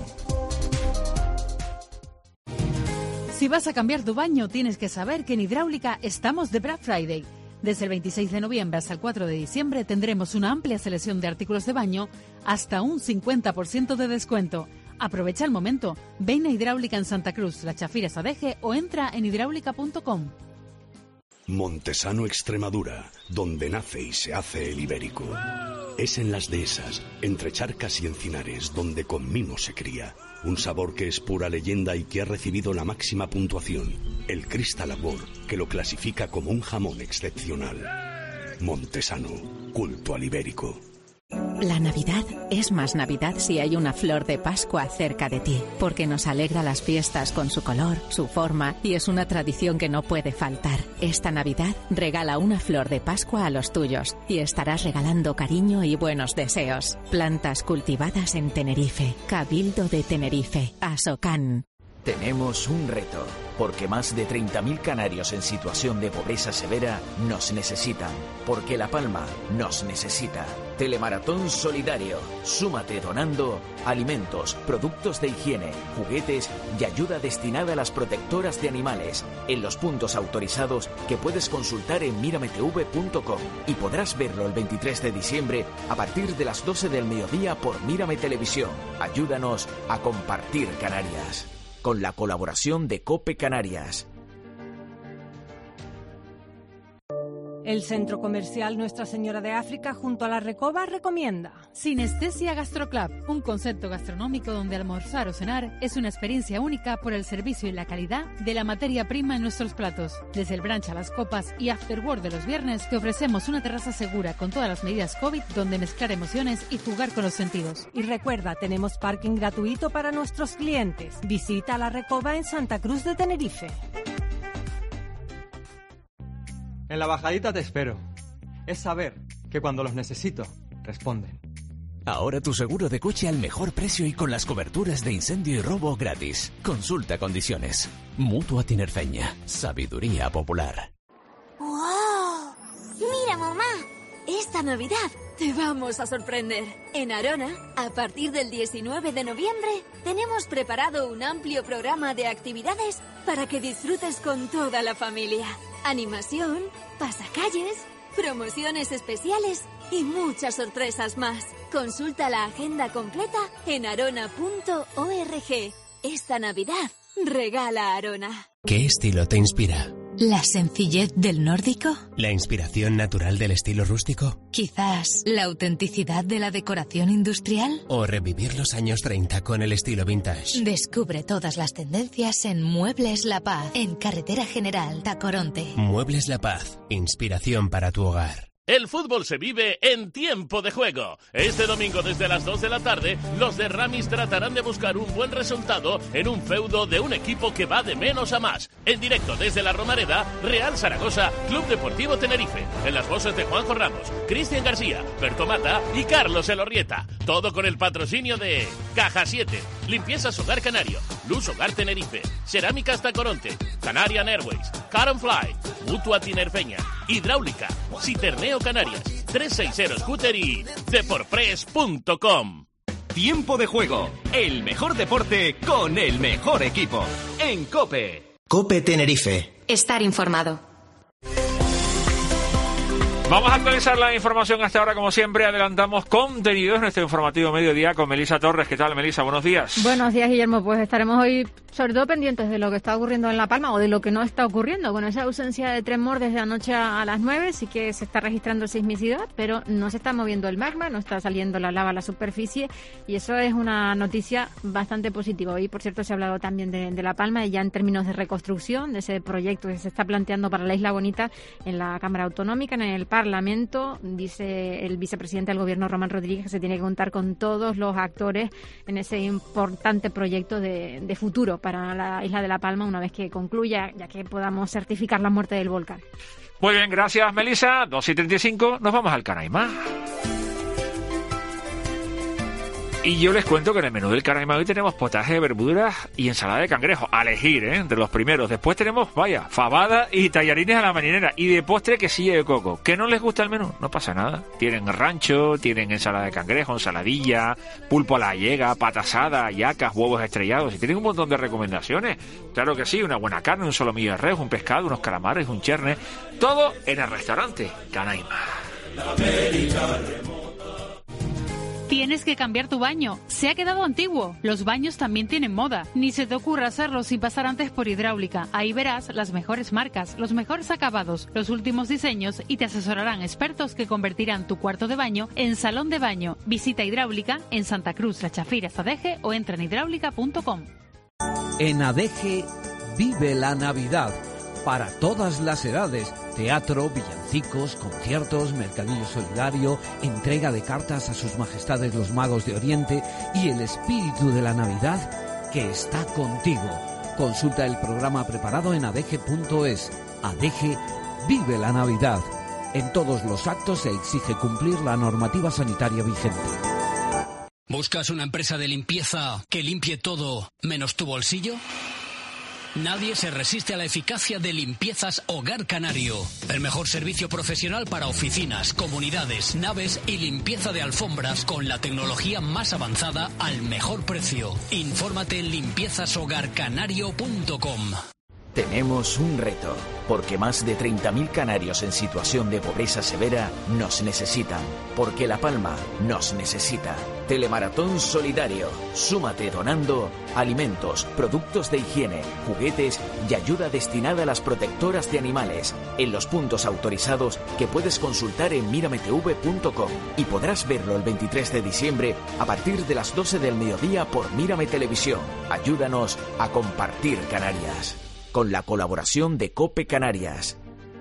Si vas a cambiar tu baño, tienes que saber que en Hidráulica estamos de Black Friday. Desde el veintiséis de noviembre hasta el cuatro de diciembre tendremos una amplia selección de artículos de baño hasta un cincuenta por ciento de descuento. Aprovecha el momento. Ven a Hidráulica en Santa Cruz, La Chafira Sadeje o entra en hidráulica punto com. Montesano, Extremadura, donde nace y se hace el ibérico. Es en las dehesas, entre charcas y encinares, donde con mimo se cría. Un sabor que es pura leyenda y que ha recibido la máxima puntuación, el Crystal Award, que lo clasifica como un jamón excepcional. Montesano, culto al ibérico. La Navidad es más Navidad si hay una flor de Pascua cerca de ti, porque nos alegra las fiestas con su color, su forma, y es una tradición que no puede faltar. Esta Navidad regala una flor de Pascua a los tuyos y estarás regalando cariño y buenos deseos. Plantas cultivadas en Tenerife. Cabildo de Tenerife. Asocan. Tenemos un reto, porque más de treinta mil canarios en situación de pobreza severa nos necesitan, porque La Palma nos necesita. Telemaratón solidario. Súmate donando alimentos, productos de higiene, juguetes y ayuda destinada a las protectoras de animales en los puntos autorizados que puedes consultar en mirametv punto com y podrás verlo el veintitrés de diciembre a partir de las doce del mediodía por Mírame Televisión. Ayúdanos a compartir Canarias. Con la colaboración de COPE Canarias. El Centro Comercial Nuestra Señora de África junto a la Recoba recomienda Sinestesia Gastroclub, un concepto gastronómico donde almorzar o cenar es una experiencia única por el servicio y la calidad de la materia prima en nuestros platos. Desde el brunch a las copas y after work de los viernes te ofrecemos una terraza segura con todas las medidas COVID donde mezclar emociones y jugar con los sentidos. Y recuerda, tenemos parking gratuito para nuestros clientes. Visita la Recoba en Santa Cruz de Tenerife. En la bajadita te espero. Es saber que cuando los necesito, responden. Ahora tu seguro de coche al mejor precio y con las coberturas de incendio y robo gratis. Consulta condiciones. Mutua Tinerfeña. Sabiduría popular. ¡Wow! ¡Mira, mamá! Esta Navidad te vamos a sorprender. En Arona, a partir del diecinueve de noviembre, tenemos preparado un amplio programa de actividades para que disfrutes con toda la familia. Animación, pasacalles, promociones especiales y muchas sorpresas más. Consulta la agenda completa en arona punto org. Esta Navidad, regala Arona. ¿Qué estilo te inspira? ¿La sencillez del nórdico? ¿La inspiración natural del estilo rústico? ¿Quizás la autenticidad de la decoración industrial? ¿O revivir los años treinta con el estilo vintage? Descubre todas las tendencias en Muebles La Paz, en Carretera General Tacoronte. Muebles La Paz. Inspiración para tu hogar. El fútbol se vive en tiempo de juego. Este domingo desde las dos de la tarde, los de Ramis tratarán de buscar un buen resultado en un feudo de un equipo que va de menos a más. En directo desde la Romareda, Real Zaragoza, Club Deportivo Tenerife. En las voces de Juanjo Ramos, Cristian García, Berto Mata y Carlos Elorrieta. Todo con el patrocinio de Caja siete, Limpiezas Hogar Canario, Luz Hogar Tenerife, Cerámicas Tacoronte, Canarian Airways, Car and Fly, Mutua Tinerfeña, Hidráulica, Citerneo Canarias, trescientos sesenta Scooter y deporpress punto com. Tiempo de juego, el mejor deporte con el mejor equipo. En COPE. COPE Tenerife. Estar informado. Vamos a actualizar la información hasta ahora, como siempre. Adelantamos contenidos en nuestro informativo mediodía con Melisa Torres. ¿Qué tal, Melisa? Buenos días. Buenos días, Guillermo. Pues estaremos hoy sobre todo pendientes de lo que está ocurriendo en La Palma o de lo que no está ocurriendo. Con esa ausencia de tremor desde anoche a las nueve, sí que se está registrando sismicidad, pero no se está moviendo el magma, no está saliendo la lava a la superficie, y eso es una noticia bastante positiva. Hoy, por cierto, se ha hablado también de, de La Palma, y ya en términos de reconstrucción, de ese proyecto que se está planteando para la Isla Bonita en la Cámara Autonómica, en el Parlamento. Dice el vicepresidente del Gobierno, Román Rodríguez, que se tiene que contar con todos los actores en ese importante proyecto de, de futuro para la isla de La Palma una vez que concluya, ya que podamos certificar la muerte del volcán. Muy bien, gracias, Melisa. dos y treinta y cinco, nos vamos al Canaima. Y yo les cuento que en el menú del Canaima hoy tenemos potaje de verduras y ensalada de cangrejo, a elegir, ¿eh? Entre los primeros. Después tenemos, vaya, fabada y tallarines a la marinera. Y de postre, quesillo de coco. ¿Qué no les gusta el menú? No pasa nada. Tienen rancho, tienen ensalada de cangrejo, ensaladilla, pulpo a la gallega, pata asada, yacas, huevos estrellados. Y tienen un montón de recomendaciones. Claro que sí, una buena carne, un solomillo de res, un pescado, unos calamares, un cherne. Todo en el restaurante Canaima. Tienes que cambiar tu baño. Se ha quedado antiguo. Los baños también tienen moda. Ni se te ocurra hacerlo sin pasar antes por Hidráulica. Ahí verás las mejores marcas, los mejores acabados, los últimos diseños, y te asesorarán expertos que convertirán tu cuarto de baño en salón de baño. Visita Hidráulica en Santa Cruz, La Chafiras, Adeje, o entra en hidráulica punto com. En Adeje vive la Navidad. Para todas las edades, teatro, villancicos, conciertos, mercadillo solidario, entrega de cartas a sus majestades los magos de Oriente y el espíritu de la Navidad que está contigo. Consulta el programa preparado en adeje punto es. Adeje vive la Navidad. En todos los actos se exige cumplir la normativa sanitaria vigente. ¿Buscas una empresa de limpieza que limpie todo menos tu bolsillo? Nadie se resiste a la eficacia de Limpiezas Hogar Canario. El mejor servicio profesional para oficinas, comunidades, naves y limpieza de alfombras con la tecnología más avanzada al mejor precio. Infórmate en limpiezas hogar canario punto com. Tenemos un reto, porque más de treinta mil canarios en situación de pobreza severa nos necesitan, porque La Palma nos necesita. Telemaratón solidario. Súmate donando alimentos, productos de higiene, juguetes y ayuda destinada a las protectoras de animales en los puntos autorizados que puedes consultar en mirametv punto com, y podrás verlo el veintitrés de diciembre a partir de las doce del mediodía por Mírame Televisión. Ayúdanos a compartir Canarias. Con la colaboración de COPE Canarias.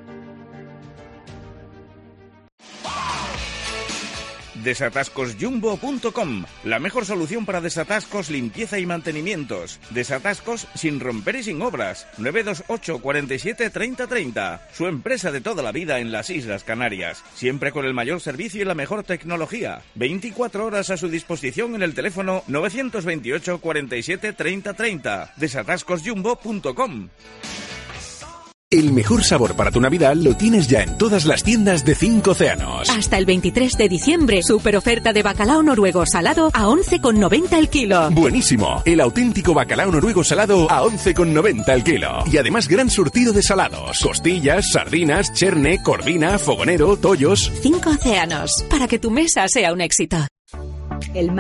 desatascos jumbo punto com, la mejor solución para desatascos, limpieza y mantenimientos. Desatascos sin romper y sin obras. nueve dos ocho, cuarenta y siete, treinta, treinta. Su empresa de toda la vida en las Islas Canarias. Siempre con el mayor servicio y la mejor tecnología. veinticuatro horas a su disposición en el teléfono nueve dos ocho, cuarenta y siete, treinta, treinta. desatascos jumbo punto com. El mejor sabor para tu Navidad lo tienes ya en todas las tiendas de Cinco Océanos. Hasta el veintitrés de diciembre, super oferta de bacalao noruego salado a once con noventa el kilo. Buenísimo, el auténtico bacalao noruego salado a once con noventa el kilo. Y además gran surtido de salados, costillas, sardinas, cherne, corvina, fogonero, tollos. Cinco Océanos, para que tu mesa sea un éxito. El mar,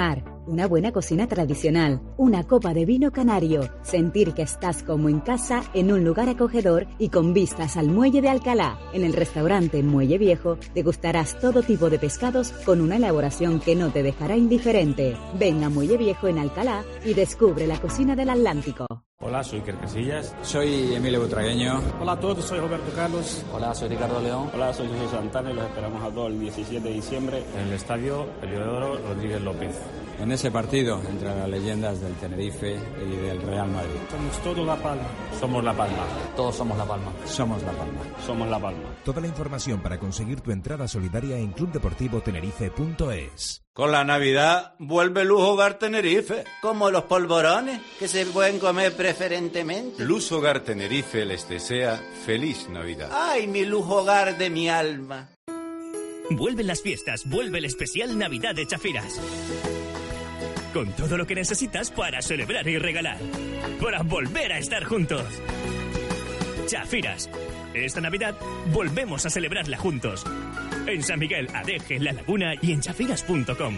Una buena cocina tradicional, una copa de vino canario, sentir que estás como en casa en un lugar acogedor y con vistas al muelle de Alcalá. En el restaurante Muelle Viejo degustarás todo tipo de pescados con una elaboración que no te dejará indiferente. Ven a Muelle Viejo en Alcalá y descubre la cocina del Atlántico. Hola, soy Iker Casillas. Soy Emilio Butragueño. Hola a todos, soy Roberto Carlos. Hola, soy Ricardo León. Hola, soy José Santana y los esperamos a todos el diecisiete de diciembre en el estadio Heliodoro Rodríguez López. En ese partido entre las leyendas del Tenerife y del Real Madrid. Somos todo La Palma. Somos La Palma. Todos somos La Palma. Somos La Palma. Somos La Palma. Toda la información para conseguir tu entrada solidaria en club deportivo tenerife punto es. Con la Navidad vuelve Luz Hogar Tenerife. Como los polvorones, que se pueden comer preferentemente. Luz Hogar Tenerife les desea feliz Navidad. ¡Ay, mi Luz Hogar de mi alma! Vuelven las fiestas, vuelve el especial Navidad de Chafiras. Con todo lo que necesitas para celebrar y regalar. Para volver a estar juntos. Chafiras. Esta Navidad volvemos a celebrarla juntos. En San Miguel, Adeje, La Laguna y en chafiras punto com.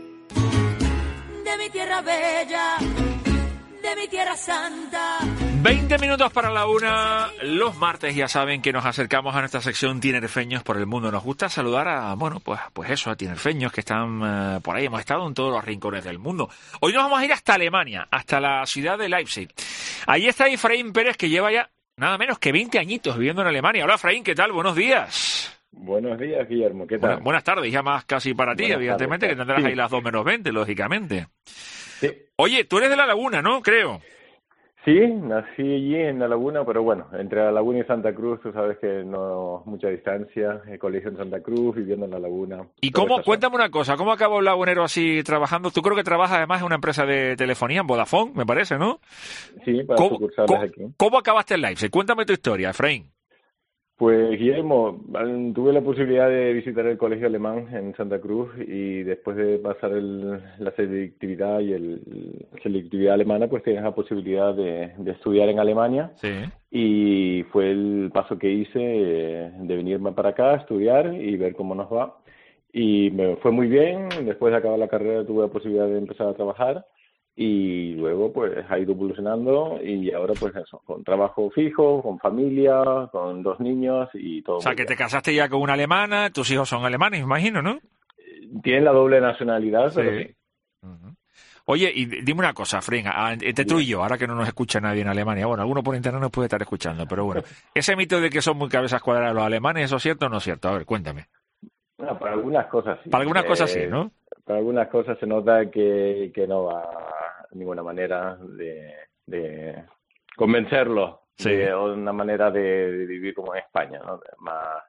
De mi tierra bella, de mi tierra santa. veinte minutos para la una. Los martes ya saben que nos acercamos a nuestra sección Tinerfeños por el mundo. Nos gusta saludar a, bueno, pues, pues eso, a tinerfeños que están uh, por ahí. Hemos estado en todos los rincones del mundo. Hoy nos vamos a ir hasta Alemania, hasta la ciudad de Leipzig. Ahí está Efraín Pérez, que lleva ya nada menos que veinte añitos viviendo en Alemania. Hola, Efraín, ¿qué tal? Buenos días. Buenos días, Guillermo, ¿qué tal? Bueno, buenas tardes, ya más casi para ti, buenas evidentemente, tardes, que tendrás sí. ahí las dos menos veinte, lógicamente. Sí. Oye, tú eres de La Laguna, ¿no? Creo. Sí, nací allí en La Laguna, pero bueno, entre La Laguna y Santa Cruz, tú sabes que no mucha distancia, el colegio en Santa Cruz, viviendo en La Laguna. ¿Y cómo, cuéntame una cosa, cómo acabó el lagunero así trabajando? Tú creo que trabajas además en una empresa de telefonía, en Vodafone, me parece, ¿no? Sí, para ¿Cómo, sucursales cómo, aquí. ¿Cómo acabaste en Leipzig? Cuéntame tu historia, Efraín. Pues, Guillermo, tuve la posibilidad de visitar el colegio alemán en Santa Cruz y después de pasar el, la selectividad y el la selectividad alemana, pues tienes la posibilidad de, de estudiar en Alemania. Sí. Y fue el paso que hice eh, de venirme para acá a estudiar y ver cómo nos va. Y me fue muy bien. Después de acabar la carrera tuve la posibilidad de empezar a trabajar. Y luego pues ha ido evolucionando y ahora pues eso, con trabajo fijo, con familia, con dos niños y todo. O sea, que te casaste ya con una alemana, tus hijos son alemanes, me imagino, ¿no? Tienen la doble nacionalidad, Sí. pero sí. Uh-huh. Oye, y dime una cosa, Fren, entre tú y yo, ahora que no nos escucha nadie en Alemania, bueno, alguno por internet nos puede estar escuchando, pero bueno, ese mito de que son muy cabezas cuadradas los alemanes, ¿eso es cierto o no es cierto? A ver, cuéntame. No, para algunas cosas sí. Para algunas Eh, cosas sí, ¿no? Para algunas cosas se nota que, que no va de ninguna manera de, de convencerlos Sí. de una manera de, de vivir como en España, ¿no? Más,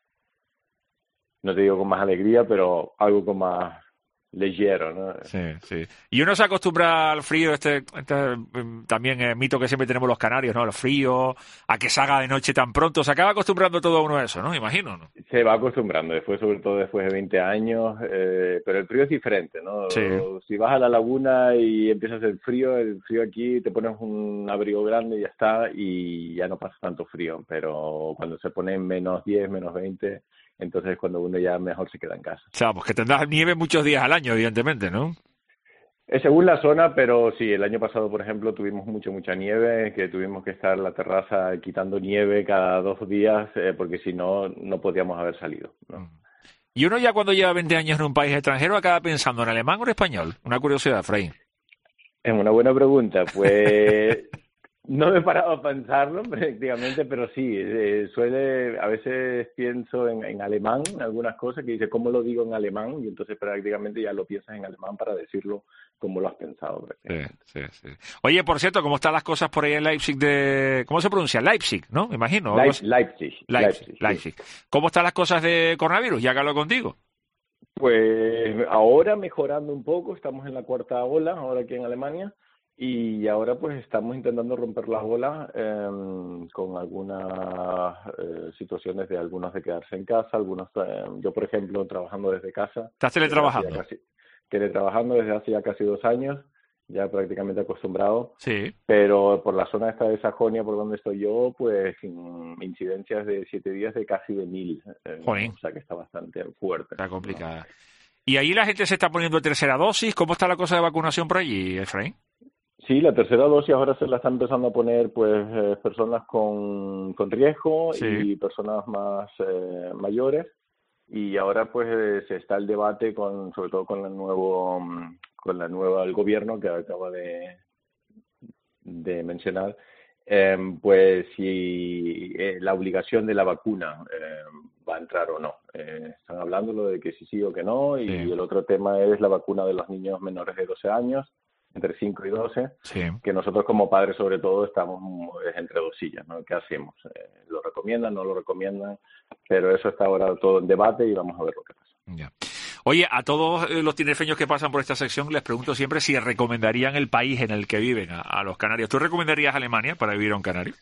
no te digo con más alegría, pero algo con más ligero, ¿no? Sí, sí. Y uno se acostumbra al frío, este, este mm, también eh, mito que siempre tenemos los canarios, ¿no? Al frío, a que se haga de noche tan pronto. Se acaba acostumbrando todo uno a eso, ¿no? Imagino, ¿no? Se va acostumbrando, después, sobre todo después de veinte años, eh, pero el frío es diferente, ¿no? Sí. Si vas a la laguna y empiezas el frío, el frío aquí, te pones un abrigo grande y ya está, y ya no pasa tanto frío, pero cuando se pone en menos diez, menos veinte, entonces es cuando uno ya mejor se queda en casa. O sea, pues que tendrás nieve muchos días al año, evidentemente, ¿no? Es según la zona, pero sí, el año pasado, por ejemplo, tuvimos mucha, mucha nieve, que tuvimos que estar en la terraza quitando nieve cada dos días, eh, porque si no, no podíamos haber salido, ¿no? Y uno ya cuando lleva veinte años en un país extranjero acaba pensando en alemán o en español. Una curiosidad, Efraín. Es una buena pregunta. Pues no me he parado a pensarlo prácticamente, pero sí, eh, suele, a veces pienso en, en alemán, algunas cosas que dice, ¿cómo lo digo en alemán? Y entonces prácticamente ya lo piensas en alemán para decirlo como lo has pensado. Sí, sí, sí. Oye, por cierto, ¿cómo están las cosas por ahí en Leipzig de... ¿Cómo se pronuncia? Leipzig, ¿no? Me imagino. Leip- Leipzig. Leipzig, Leipzig, Leipzig. ¿Cómo están las cosas de coronavirus? Ya que hablo contigo. Pues ahora mejorando un poco, estamos en la cuarta ola, ahora aquí en Alemania, y ahora pues estamos intentando romper las olas eh, con algunas eh, situaciones de algunos de quedarse en casa, algunos, eh, yo por ejemplo trabajando desde casa. ¿Estás teletrabajando? Desde hace ya casi, teletrabajando desde hace ya casi dos años, ya prácticamente acostumbrado. Sí. Pero por la zona esta de Sajonia, por donde estoy yo, pues incidencias de siete días de casi de mil. Eh, Jolín. o sea que está bastante fuerte. Está complicada. ¿Y ahí la gente se está poniendo tercera dosis? ¿Cómo está la cosa de vacunación por allí, Efraín? Sí, la tercera dosis ahora se la están empezando a poner pues eh, personas con, con riesgo sí. y personas más eh, mayores. Y ahora pues eh, se está el debate con, sobre todo con el nuevo, con la nueva el gobierno que acaba de, de mencionar, eh, pues si eh, la obligación de la vacuna eh, va a entrar o no. Eh, están hablando de que si sí o que no, y sí. el otro tema es la vacuna de los niños menores de doce años, entre cinco y doce, sí. que nosotros como padres sobre todo estamos entre dos sillas, ¿no? ¿Qué hacemos? Eh, ¿Lo recomiendan, no lo recomiendan? Pero eso está ahora todo en debate y vamos a ver lo que pasa. Ya. Oye, a todos los tinerfeños que pasan por esta sección les pregunto siempre si recomendarían el país en el que viven a, a los canarios. ¿Tú recomendarías Alemania para vivir a un canario?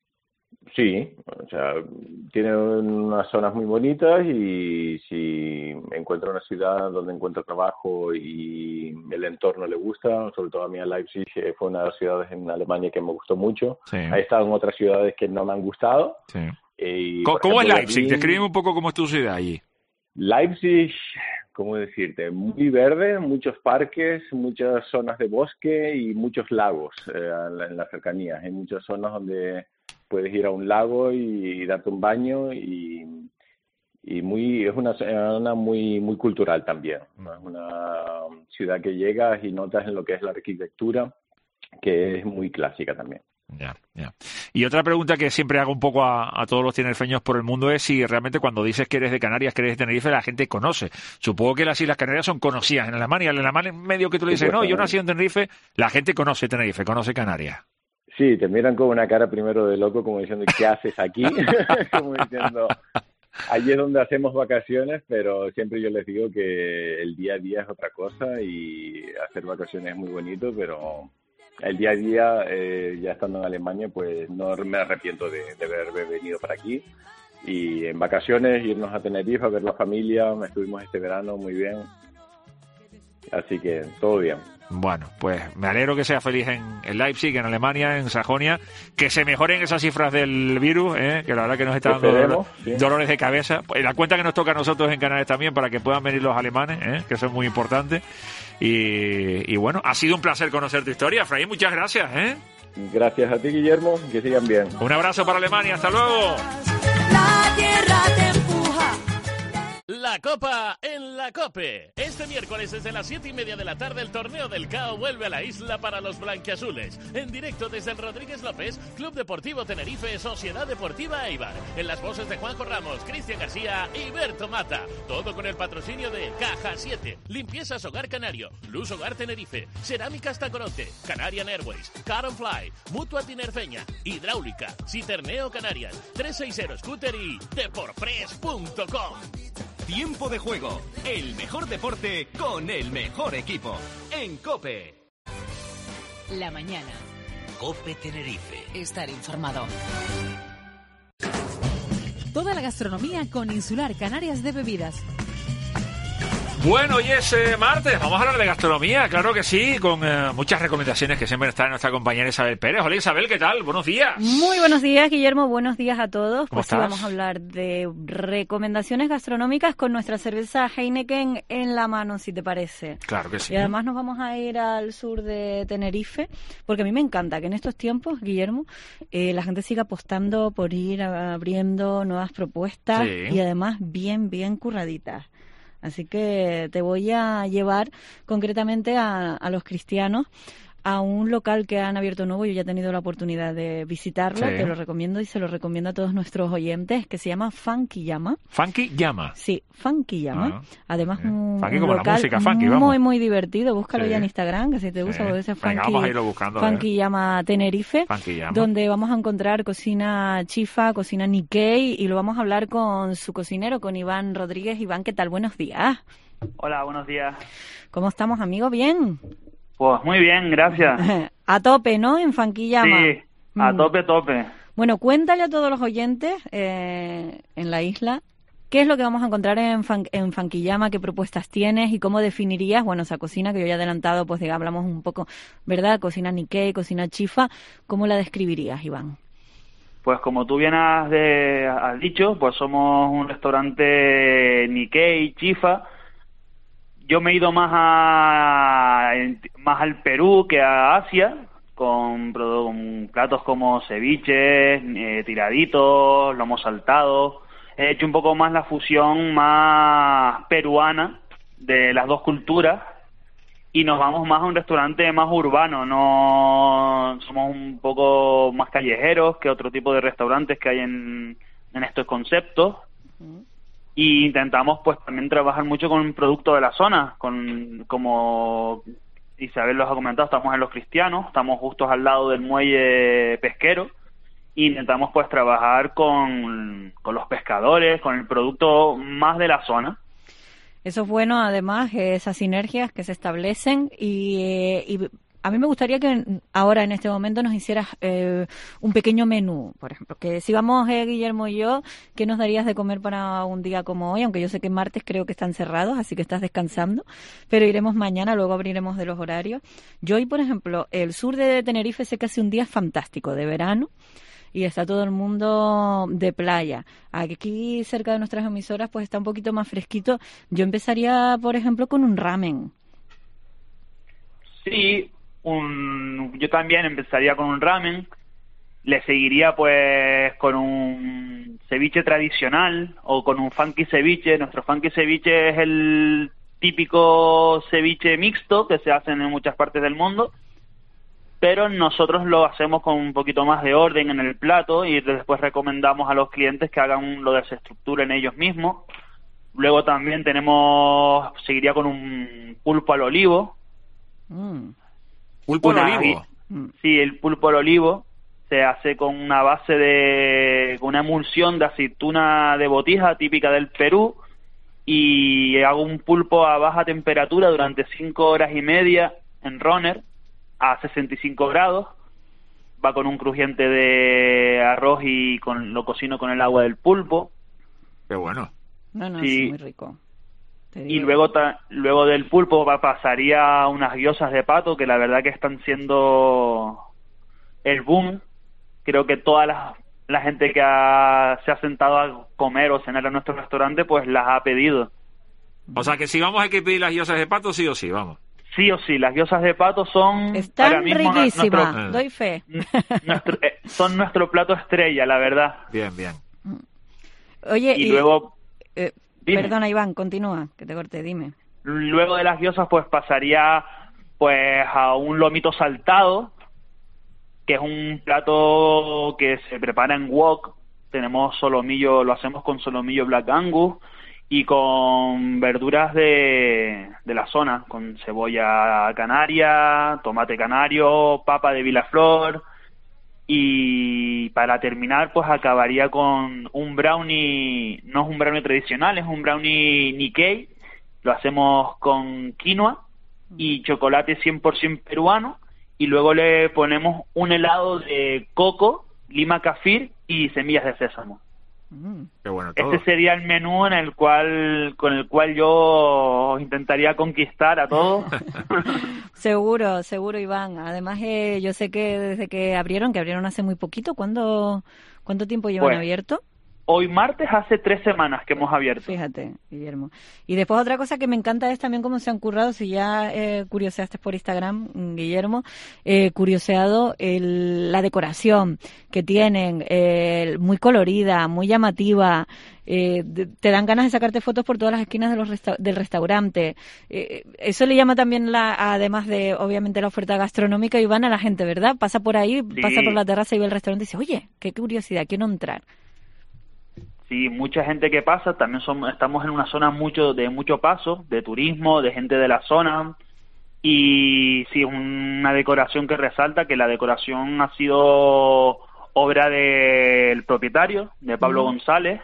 Sí, o sea, tiene unas zonas muy bonitas y si encuentra una ciudad donde encuentra trabajo y el entorno le gusta, sobre todo a mí a Leipzig fue una de las ciudades en Alemania que me gustó mucho. Sí. He estado en otras ciudades que no me han gustado. Sí. Y, ¿Cómo, ¿Cómo ejemplo, es Leipzig? Berlín, Descríbeme un poco cómo es tu ciudad allí. Leipzig, ¿cómo decirte? Muy verde, muchos parques, muchas zonas de bosque y muchos lagos eh, en las cercanías. Hay muchas zonas donde puedes ir a un lago y darte un baño y, y muy es una zona muy muy cultural también. Es una ciudad que llegas y notas en lo que es la arquitectura, que es muy clásica también. Ya, ya. Y otra pregunta que siempre hago un poco a, a todos los tinerfeños por el mundo es si realmente cuando dices que eres de Canarias, que eres de Tenerife, la gente conoce. Supongo que las Islas Canarias son conocidas en Alemania. En Alemania, en medio que tú le dices, no, yo nací en Tenerife, la gente conoce Tenerife, conoce Canarias. Sí, te miran con una cara primero de loco, como diciendo, ¿qué haces aquí? Como diciendo, allí es donde hacemos vacaciones, pero siempre yo les digo que el día a día es otra cosa y hacer vacaciones es muy bonito, pero el día a día, eh, ya estando en Alemania, pues no me arrepiento de, de haber venido para aquí. Y en vacaciones, irnos a Tenerife a ver la familia, estuvimos este verano muy bien. Así que todo bien. Bueno, pues me alegro que sea feliz en, en Leipzig, en Alemania, en Sajonia, que se mejoren esas cifras del virus, ¿eh? Que la verdad que nos está dando dolor, sí. dolores de cabeza. Pues la cuenta que nos toca a nosotros en Canarias también, para que puedan venir los alemanes, ¿eh? Que eso es muy importante. Y, y bueno, ha sido un placer conocer tu historia, Efraín, muchas gracias, ¿eh? Gracias a ti, Guillermo, que sigan bien. Un abrazo para Alemania, hasta luego. La tierra te empuja. La Copa en la COPE. Este miércoles desde las siete y media de la tarde el torneo del C A O vuelve a la isla para los blanquiazules. En directo desde el Rodríguez López, Club Deportivo Tenerife, Sociedad Deportiva Eibar. En las voces de Juanjo Ramos, Cristian García y Berto Mata. Todo con el patrocinio de Caja siete, Limpiezas Hogar Canario, Luz Hogar Tenerife, Cerámicas Tacorote, Canarian Airways, Car on Fly, Mutua Tinerfeña, Hidráulica, Citerneo Canarias, trescientos sesenta Scooter y deporpress punto com. Tiempo de juego, el mejor deporte con el mejor equipo. En COPE. La mañana. COPE Tenerife. Estar informado. Toda la gastronomía con Insular Canarias de Bebidas. Bueno, hoy es eh, martes, vamos a hablar de gastronomía, claro que sí, con eh, muchas recomendaciones que siempre está nuestra compañera Isabel Pérez. Hola Isabel, ¿qué tal? Buenos días. Muy buenos días, Guillermo, buenos días a todos. ¿Cómo pues estás? Sí, vamos a hablar de recomendaciones gastronómicas con nuestra cerveza Heineken en la mano, si te parece. Claro que sí. Y además nos vamos a ir al sur de Tenerife, porque a mí me encanta que en estos tiempos, Guillermo, eh, la gente siga apostando por ir abriendo nuevas propuestas Sí. y además bien, bien curraditas. Así que te voy a llevar concretamente a, a los cristianos a un local que han abierto nuevo. Yo ya he tenido la oportunidad de visitarlo, Sí. te lo recomiendo y se lo recomiendo a todos nuestros oyentes, que se llama Funky Llama. Funky Llama. Sí, Funky Llama. Ah, Además, un, Funky un como la local música, funky, vamos. muy, muy divertido. Búscalo Sí. ya en Instagram, que si te gusta, Sí. puede ser Venga, Funky, vamos a irlo buscando, a ver. Funky Llama Tenerife, Funky Llama. donde vamos a encontrar cocina chifa, cocina Nikkei, y lo vamos a hablar con su cocinero, con Iván Rodríguez. Iván, ¿qué tal? Buenos días. Hola, buenos días. ¿Cómo estamos, amigo? ¿Bien? Pues muy bien, gracias. A tope, ¿no? En Funky Llama. Sí, a Mm. tope, tope. Bueno, cuéntale a todos los oyentes eh, en la isla qué es lo que vamos a encontrar en, Fun- en Funky Llama, qué propuestas tienes y cómo definirías, bueno, esa cocina que yo ya he adelantado, pues de, hablamos un poco, ¿verdad? Cocina Nikkei, cocina chifa, ¿cómo la describirías, Iván? Pues como tú bien has, de- has dicho, pues somos un restaurante Nikkei, chifa, yo me he ido más a más al Perú que a Asia, con, con platos como ceviches, eh, tiraditos, lomo saltado. He hecho un poco más la fusión más peruana de las dos culturas y nos vamos más a un restaurante más urbano, no somos un poco más callejeros que otro tipo de restaurantes que hay en, en estos conceptos. Uh-huh. Y intentamos pues también trabajar mucho con productos de la zona, con como Isabel los ha comentado, estamos en Los Cristianos, estamos justo al lado del muelle pesquero. Intentamos pues trabajar con, con los pescadores, con el producto más de la zona. Eso es bueno, además, esas sinergias que se establecen y, y a mí me gustaría que ahora en este momento nos hicieras eh, un pequeño menú, por ejemplo, que si vamos eh, Guillermo y yo, ¿qué nos darías de comer para un día como hoy? Aunque yo sé que martes creo que están cerrados, así que estás descansando, pero iremos mañana, luego abriremos de los horarios. Yo hoy, por ejemplo, el sur de Tenerife sé que hace un día fantástico de verano, y está todo el mundo de playa. Aquí cerca de nuestras emisoras pues está un poquito más fresquito. Yo empezaría, por ejemplo, con un ramen. Sí, un, yo también empezaría con un ramen. Le seguiría pues con un ceviche tradicional o con un funky ceviche. Nuestro funky ceviche es el típico ceviche mixto que se hace en muchas partes del mundo, pero nosotros lo hacemos con un poquito más de orden en el plato y después recomendamos a los clientes que hagan lo desestructuren ellos mismos. Luego también tenemos, seguiría con un pulpo al olivo. Mm. ¿Pulpo al olivo? Sí, el pulpo al olivo se hace con una base de, con una emulsión de aceituna de botija típica del Perú, y hago un pulpo a baja temperatura durante cinco horas y media en runner, a sesenta y cinco grados, va con un crujiente de arroz y con lo cocino con el agua del pulpo. Qué bueno. No, no, sí. Es muy rico. Y luego ta, luego del pulpo va, pasaría a unas gyozas de pato que la verdad que están siendo el boom. Creo que toda la, la gente que ha, se ha sentado a comer o cenar en nuestro restaurante pues las ha pedido. O sea que si vamos hay que pedir las gyozas de pato sí o sí, vamos. Sí o sí, las gyozas de pato son... Están riquísimas, nuestro, doy fe. Nuestro, eh, son nuestro plato estrella, la verdad. Bien, bien. Oye, y, y luego... Eh, perdona, Iván, continúa, que te corté, dime. Luego de las gyozas, pues pasaría pues a un lomito saltado, que es un plato que se prepara en wok. Tenemos solomillo, lo hacemos con solomillo Black Angus y con verduras de, de la zona, con cebolla canaria, tomate canario, papa de Vilaflor, y para terminar pues acabaría con un brownie, no es un brownie tradicional, es un brownie Nikkei, lo hacemos con quinoa y chocolate cien por ciento peruano, y luego le ponemos un helado de coco, lima kafir y semillas de sésamo. Mm. Qué bueno todo. Este sería el menú en el cual con el cual yo intentaría conquistar a todos. Seguro, seguro, Iván. Además, eh, yo sé que desde que abrieron, que abrieron hace muy poquito, ¿cuándo, cuánto tiempo llevan Bueno, abierto? Hoy martes hace tres semanas que hemos abierto. Fíjate, Guillermo. Y después otra cosa que me encanta es también cómo se han currado, si ya eh, curioseaste por Instagram, Guillermo, eh, curioseado el, la decoración que tienen, eh, muy colorida, muy llamativa, eh, de, te dan ganas de sacarte fotos por todas las esquinas de los resta- del restaurante. Eh, eso le llama también, la, además de obviamente la oferta gastronómica, Iván, a la gente, ¿verdad? Pasa por ahí, Sí. pasa por la terraza y ve el restaurante y dice, oye, qué curiosidad, quiero entrar. Sí, mucha gente que pasa, también somos, estamos en una zona mucho de mucho paso, de turismo, de gente de la zona, y sí, una decoración que resalta, que la decoración ha sido obra del propietario, de Pablo Mm. González,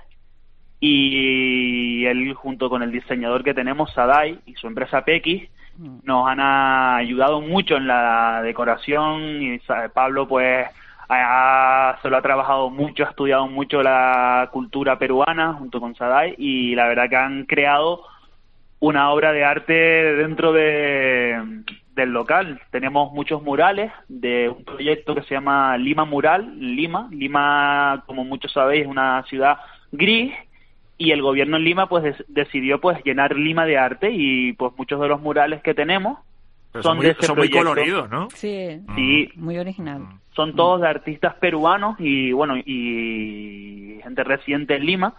y él junto con el diseñador que tenemos, Sadai, y su empresa Pequis, nos han ayudado mucho en la decoración, y sa- Pablo pues ha, se lo ha trabajado mucho, ha estudiado mucho la cultura peruana junto con Sadai, y la verdad que han creado una obra de arte dentro de, del local. Tenemos muchos murales de un proyecto que se llama Lima Mural, Lima. Lima, como muchos sabéis, es una ciudad gris, y el gobierno en Lima pues des- decidió pues llenar Lima de arte y pues muchos de los murales que tenemos Pero son, son muy, de ese son muy proyecto. coloridos, ¿no? Sí, Sí, muy original. son todos de artistas peruanos y bueno, y gente residente en Lima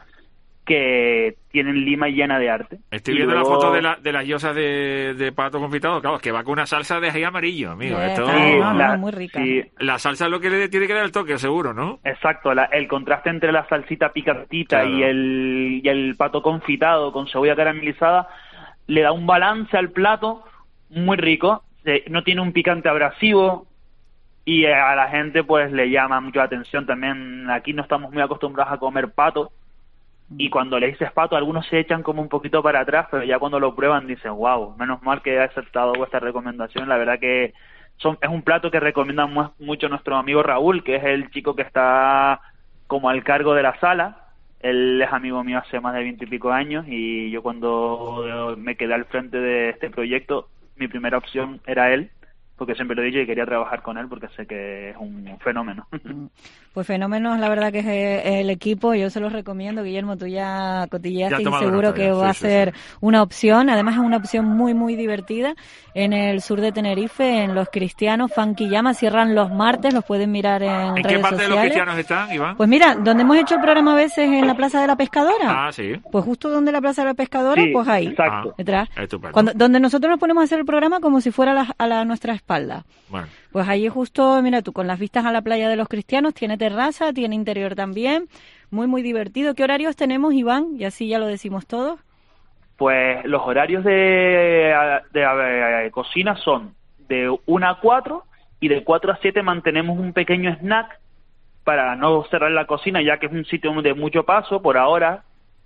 que tienen Lima llena de arte. Estoy Y viendo luego- la foto de, la, de las yosas de, de pato confitado, claro, que va con una salsa de ají amarillo, amigo. Eh, Esto, sí, no, no, la, muy rica. sí. la salsa es lo que le tiene que dar el toque, seguro, ¿no? Exacto, la- el contraste entre la salsita picantita Claro. y el y el pato confitado con cebolla caramelizada le da un balance al plato muy rico. Eh, no tiene un picante abrasivo y a la gente pues le llama mucho la atención. También aquí no estamos muy acostumbrados a comer pato y cuando le dices pato algunos se echan como un poquito para atrás, pero ya cuando lo prueban dicen wow, menos mal que he aceptado vuestra recomendación. La verdad que son, es un plato que recomienda mu- mucho nuestro amigo Raúl, que es el chico que está como al cargo de la sala. Él es amigo mío hace más de veinte y pico años y yo cuando me quedé al frente de este proyecto, mi primera opción era él, porque siempre lo he dicho y quería trabajar con él porque sé que es un fenómeno. Pues fenómenos, la verdad que es eh, el equipo, yo se los recomiendo. Guillermo, tú ya cotilleaste Ya he y tomado seguro nota que ya, va a sí, sí, ser una opción. Además es una opción muy, muy divertida. En el sur de Tenerife, en Los Cristianos, Funky Llama, cierran los martes, los pueden mirar en, ¿En redes qué parte de los sociales. cristianos están, Iván? Pues mira, donde hemos hecho el programa a veces en la Plaza de la Pescadora. Ah, sí. Pues justo donde la Plaza de la Pescadora, Sí, pues ahí, exacto. detrás. Estupendo. Cuando, donde nosotros nos ponemos a hacer el programa como si fuera a la, a la nuestra espalda. Bueno. Pues ahí justo, mira tú, con las vistas a la playa de Los Cristianos, tiene terraza, tiene interior también, muy, muy divertido. ¿Qué horarios tenemos, Iván? Y así ya lo decimos todos. Pues los horarios de, de, de cocina son de una a cuatro y de cuatro a siete mantenemos un pequeño snack para no cerrar la cocina, ya que es un sitio de mucho paso por ahora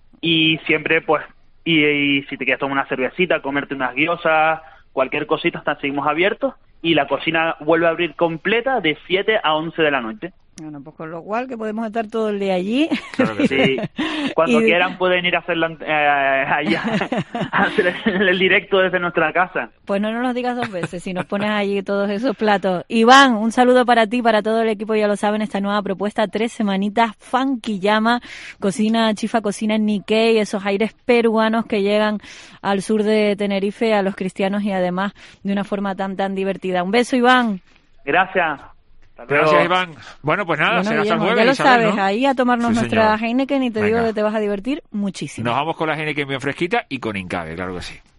y siempre pues y, y si te quieres tomar una cervecita, comerte unas guiosas, cualquier cosita, hasta seguimos abiertos y la cocina vuelve a abrir completa de siete a once de la noche. Bueno, pues con lo cual que podemos estar todo el día allí. Claro que sí. Cuando Y- quieran pueden ir a hacer la, eh, allá, a hacer el, el directo desde nuestra casa. Pues no, no nos digas dos veces si nos pones allí todos esos platos. Iván, un saludo para ti, para todo el equipo, ya lo saben, esta nueva propuesta, tres semanitas, Funky Llama, cocina, chifa cocina en Nikkei, esos aires peruanos que llegan al sur de Tenerife, a Los Cristianos y además de una forma tan, tan divertida. Un beso, Iván. Gracias. Hasta luego. Gracias, Iván. Bueno, pues nada, Bueno, será hasta el Guillermo, jueves, ya lo Isabel, sabes, ¿no? ahí a tomarnos Sí, nuestra señor. Heineken y te digo Venga. que te vas a divertir muchísimo. Nos vamos con la Heineken bien fresquita y con Incabe, claro que sí.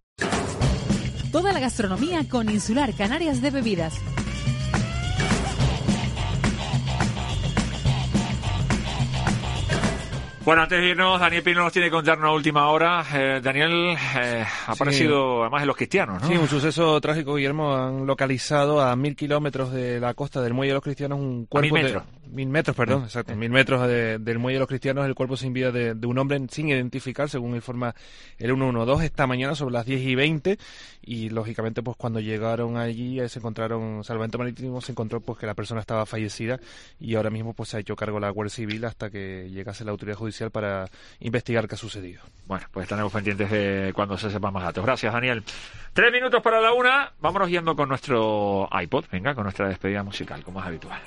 Toda la gastronomía con Insular Canarias de Bebidas. Bueno, antes de irnos, Daniel Pino nos tiene que contar una última hora. Eh, Daniel, eh, ha Sí. aparecido además en Los Cristianos, ¿no? Sí, un suceso trágico, Guillermo. Han localizado a mil kilómetros de la costa del Muelle de los Cristianos un cuerpo mil de- metros. mil metros, perdón, exacto. Mil metros de- del Muelle de los Cristianos, el cuerpo sin vida de, de un hombre sin identificar, según informa el ciento doce, esta mañana sobre las diez y veinte. Y, lógicamente, pues cuando llegaron allí eh, se encontraron, Salvamento Marítimo se encontró pues que la persona estaba fallecida y ahora mismo pues se ha hecho cargo la Guardia Civil hasta que llegase la autoridad judicial para investigar qué ha sucedido. Bueno, pues estaremos pendientes de cuando se sepan más datos. Gracias, Daniel. Tres minutos para la una. Vámonos yendo con nuestro iPod. Venga, con nuestra despedida musical, como es habitual.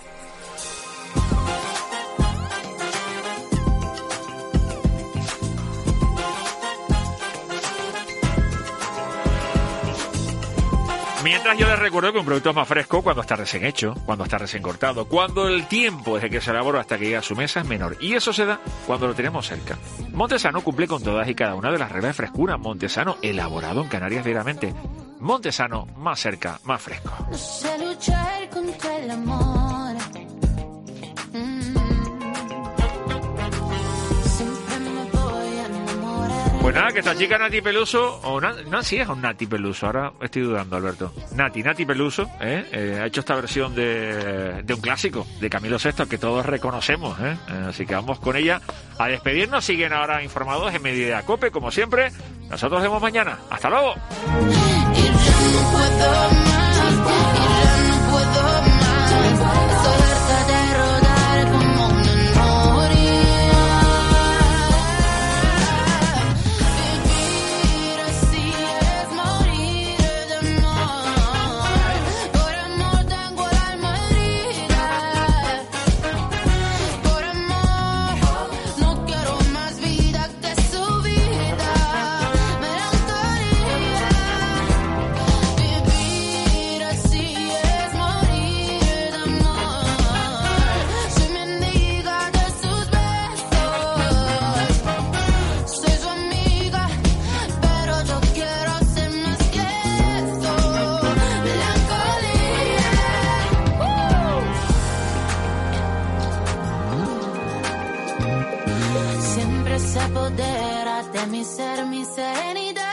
Mientras yo les recuerdo que un producto es más fresco cuando está recién hecho, cuando está recién cortado, cuando el tiempo desde que se elabora hasta que llega a su mesa es menor. Y eso se da cuando lo tenemos cerca. Montesano cumple con todas y cada una de las reglas de frescura. Montesano, elaborado en Canarias diariamente. Montesano, más cerca, más fresco. No sé luchar contra el amor. Mm. Siempre me voy a enamorar. Pues nada, que esta chica Nati Peluso, o Na- Nancy es o Nati Peluso, ahora estoy dudando, Alberto. Nati, Nati Peluso, ¿eh? Eh, ha hecho esta versión de, de un clásico, de Camilo sexto, que todos reconocemos, ¿eh? Eh, así que vamos con ella a despedirnos. Siguen ahora informados en Mediodía Cope, como siempre. Nosotros vemos mañana. ¡Hasta luego! No puedo más, ya no puedo más. Soy harta de rodar como una noria. Vivir así es morir de amor. Por amor tengo el alma herida. Por amor no quiero más vida que apodérate mi ser, mi serenidad.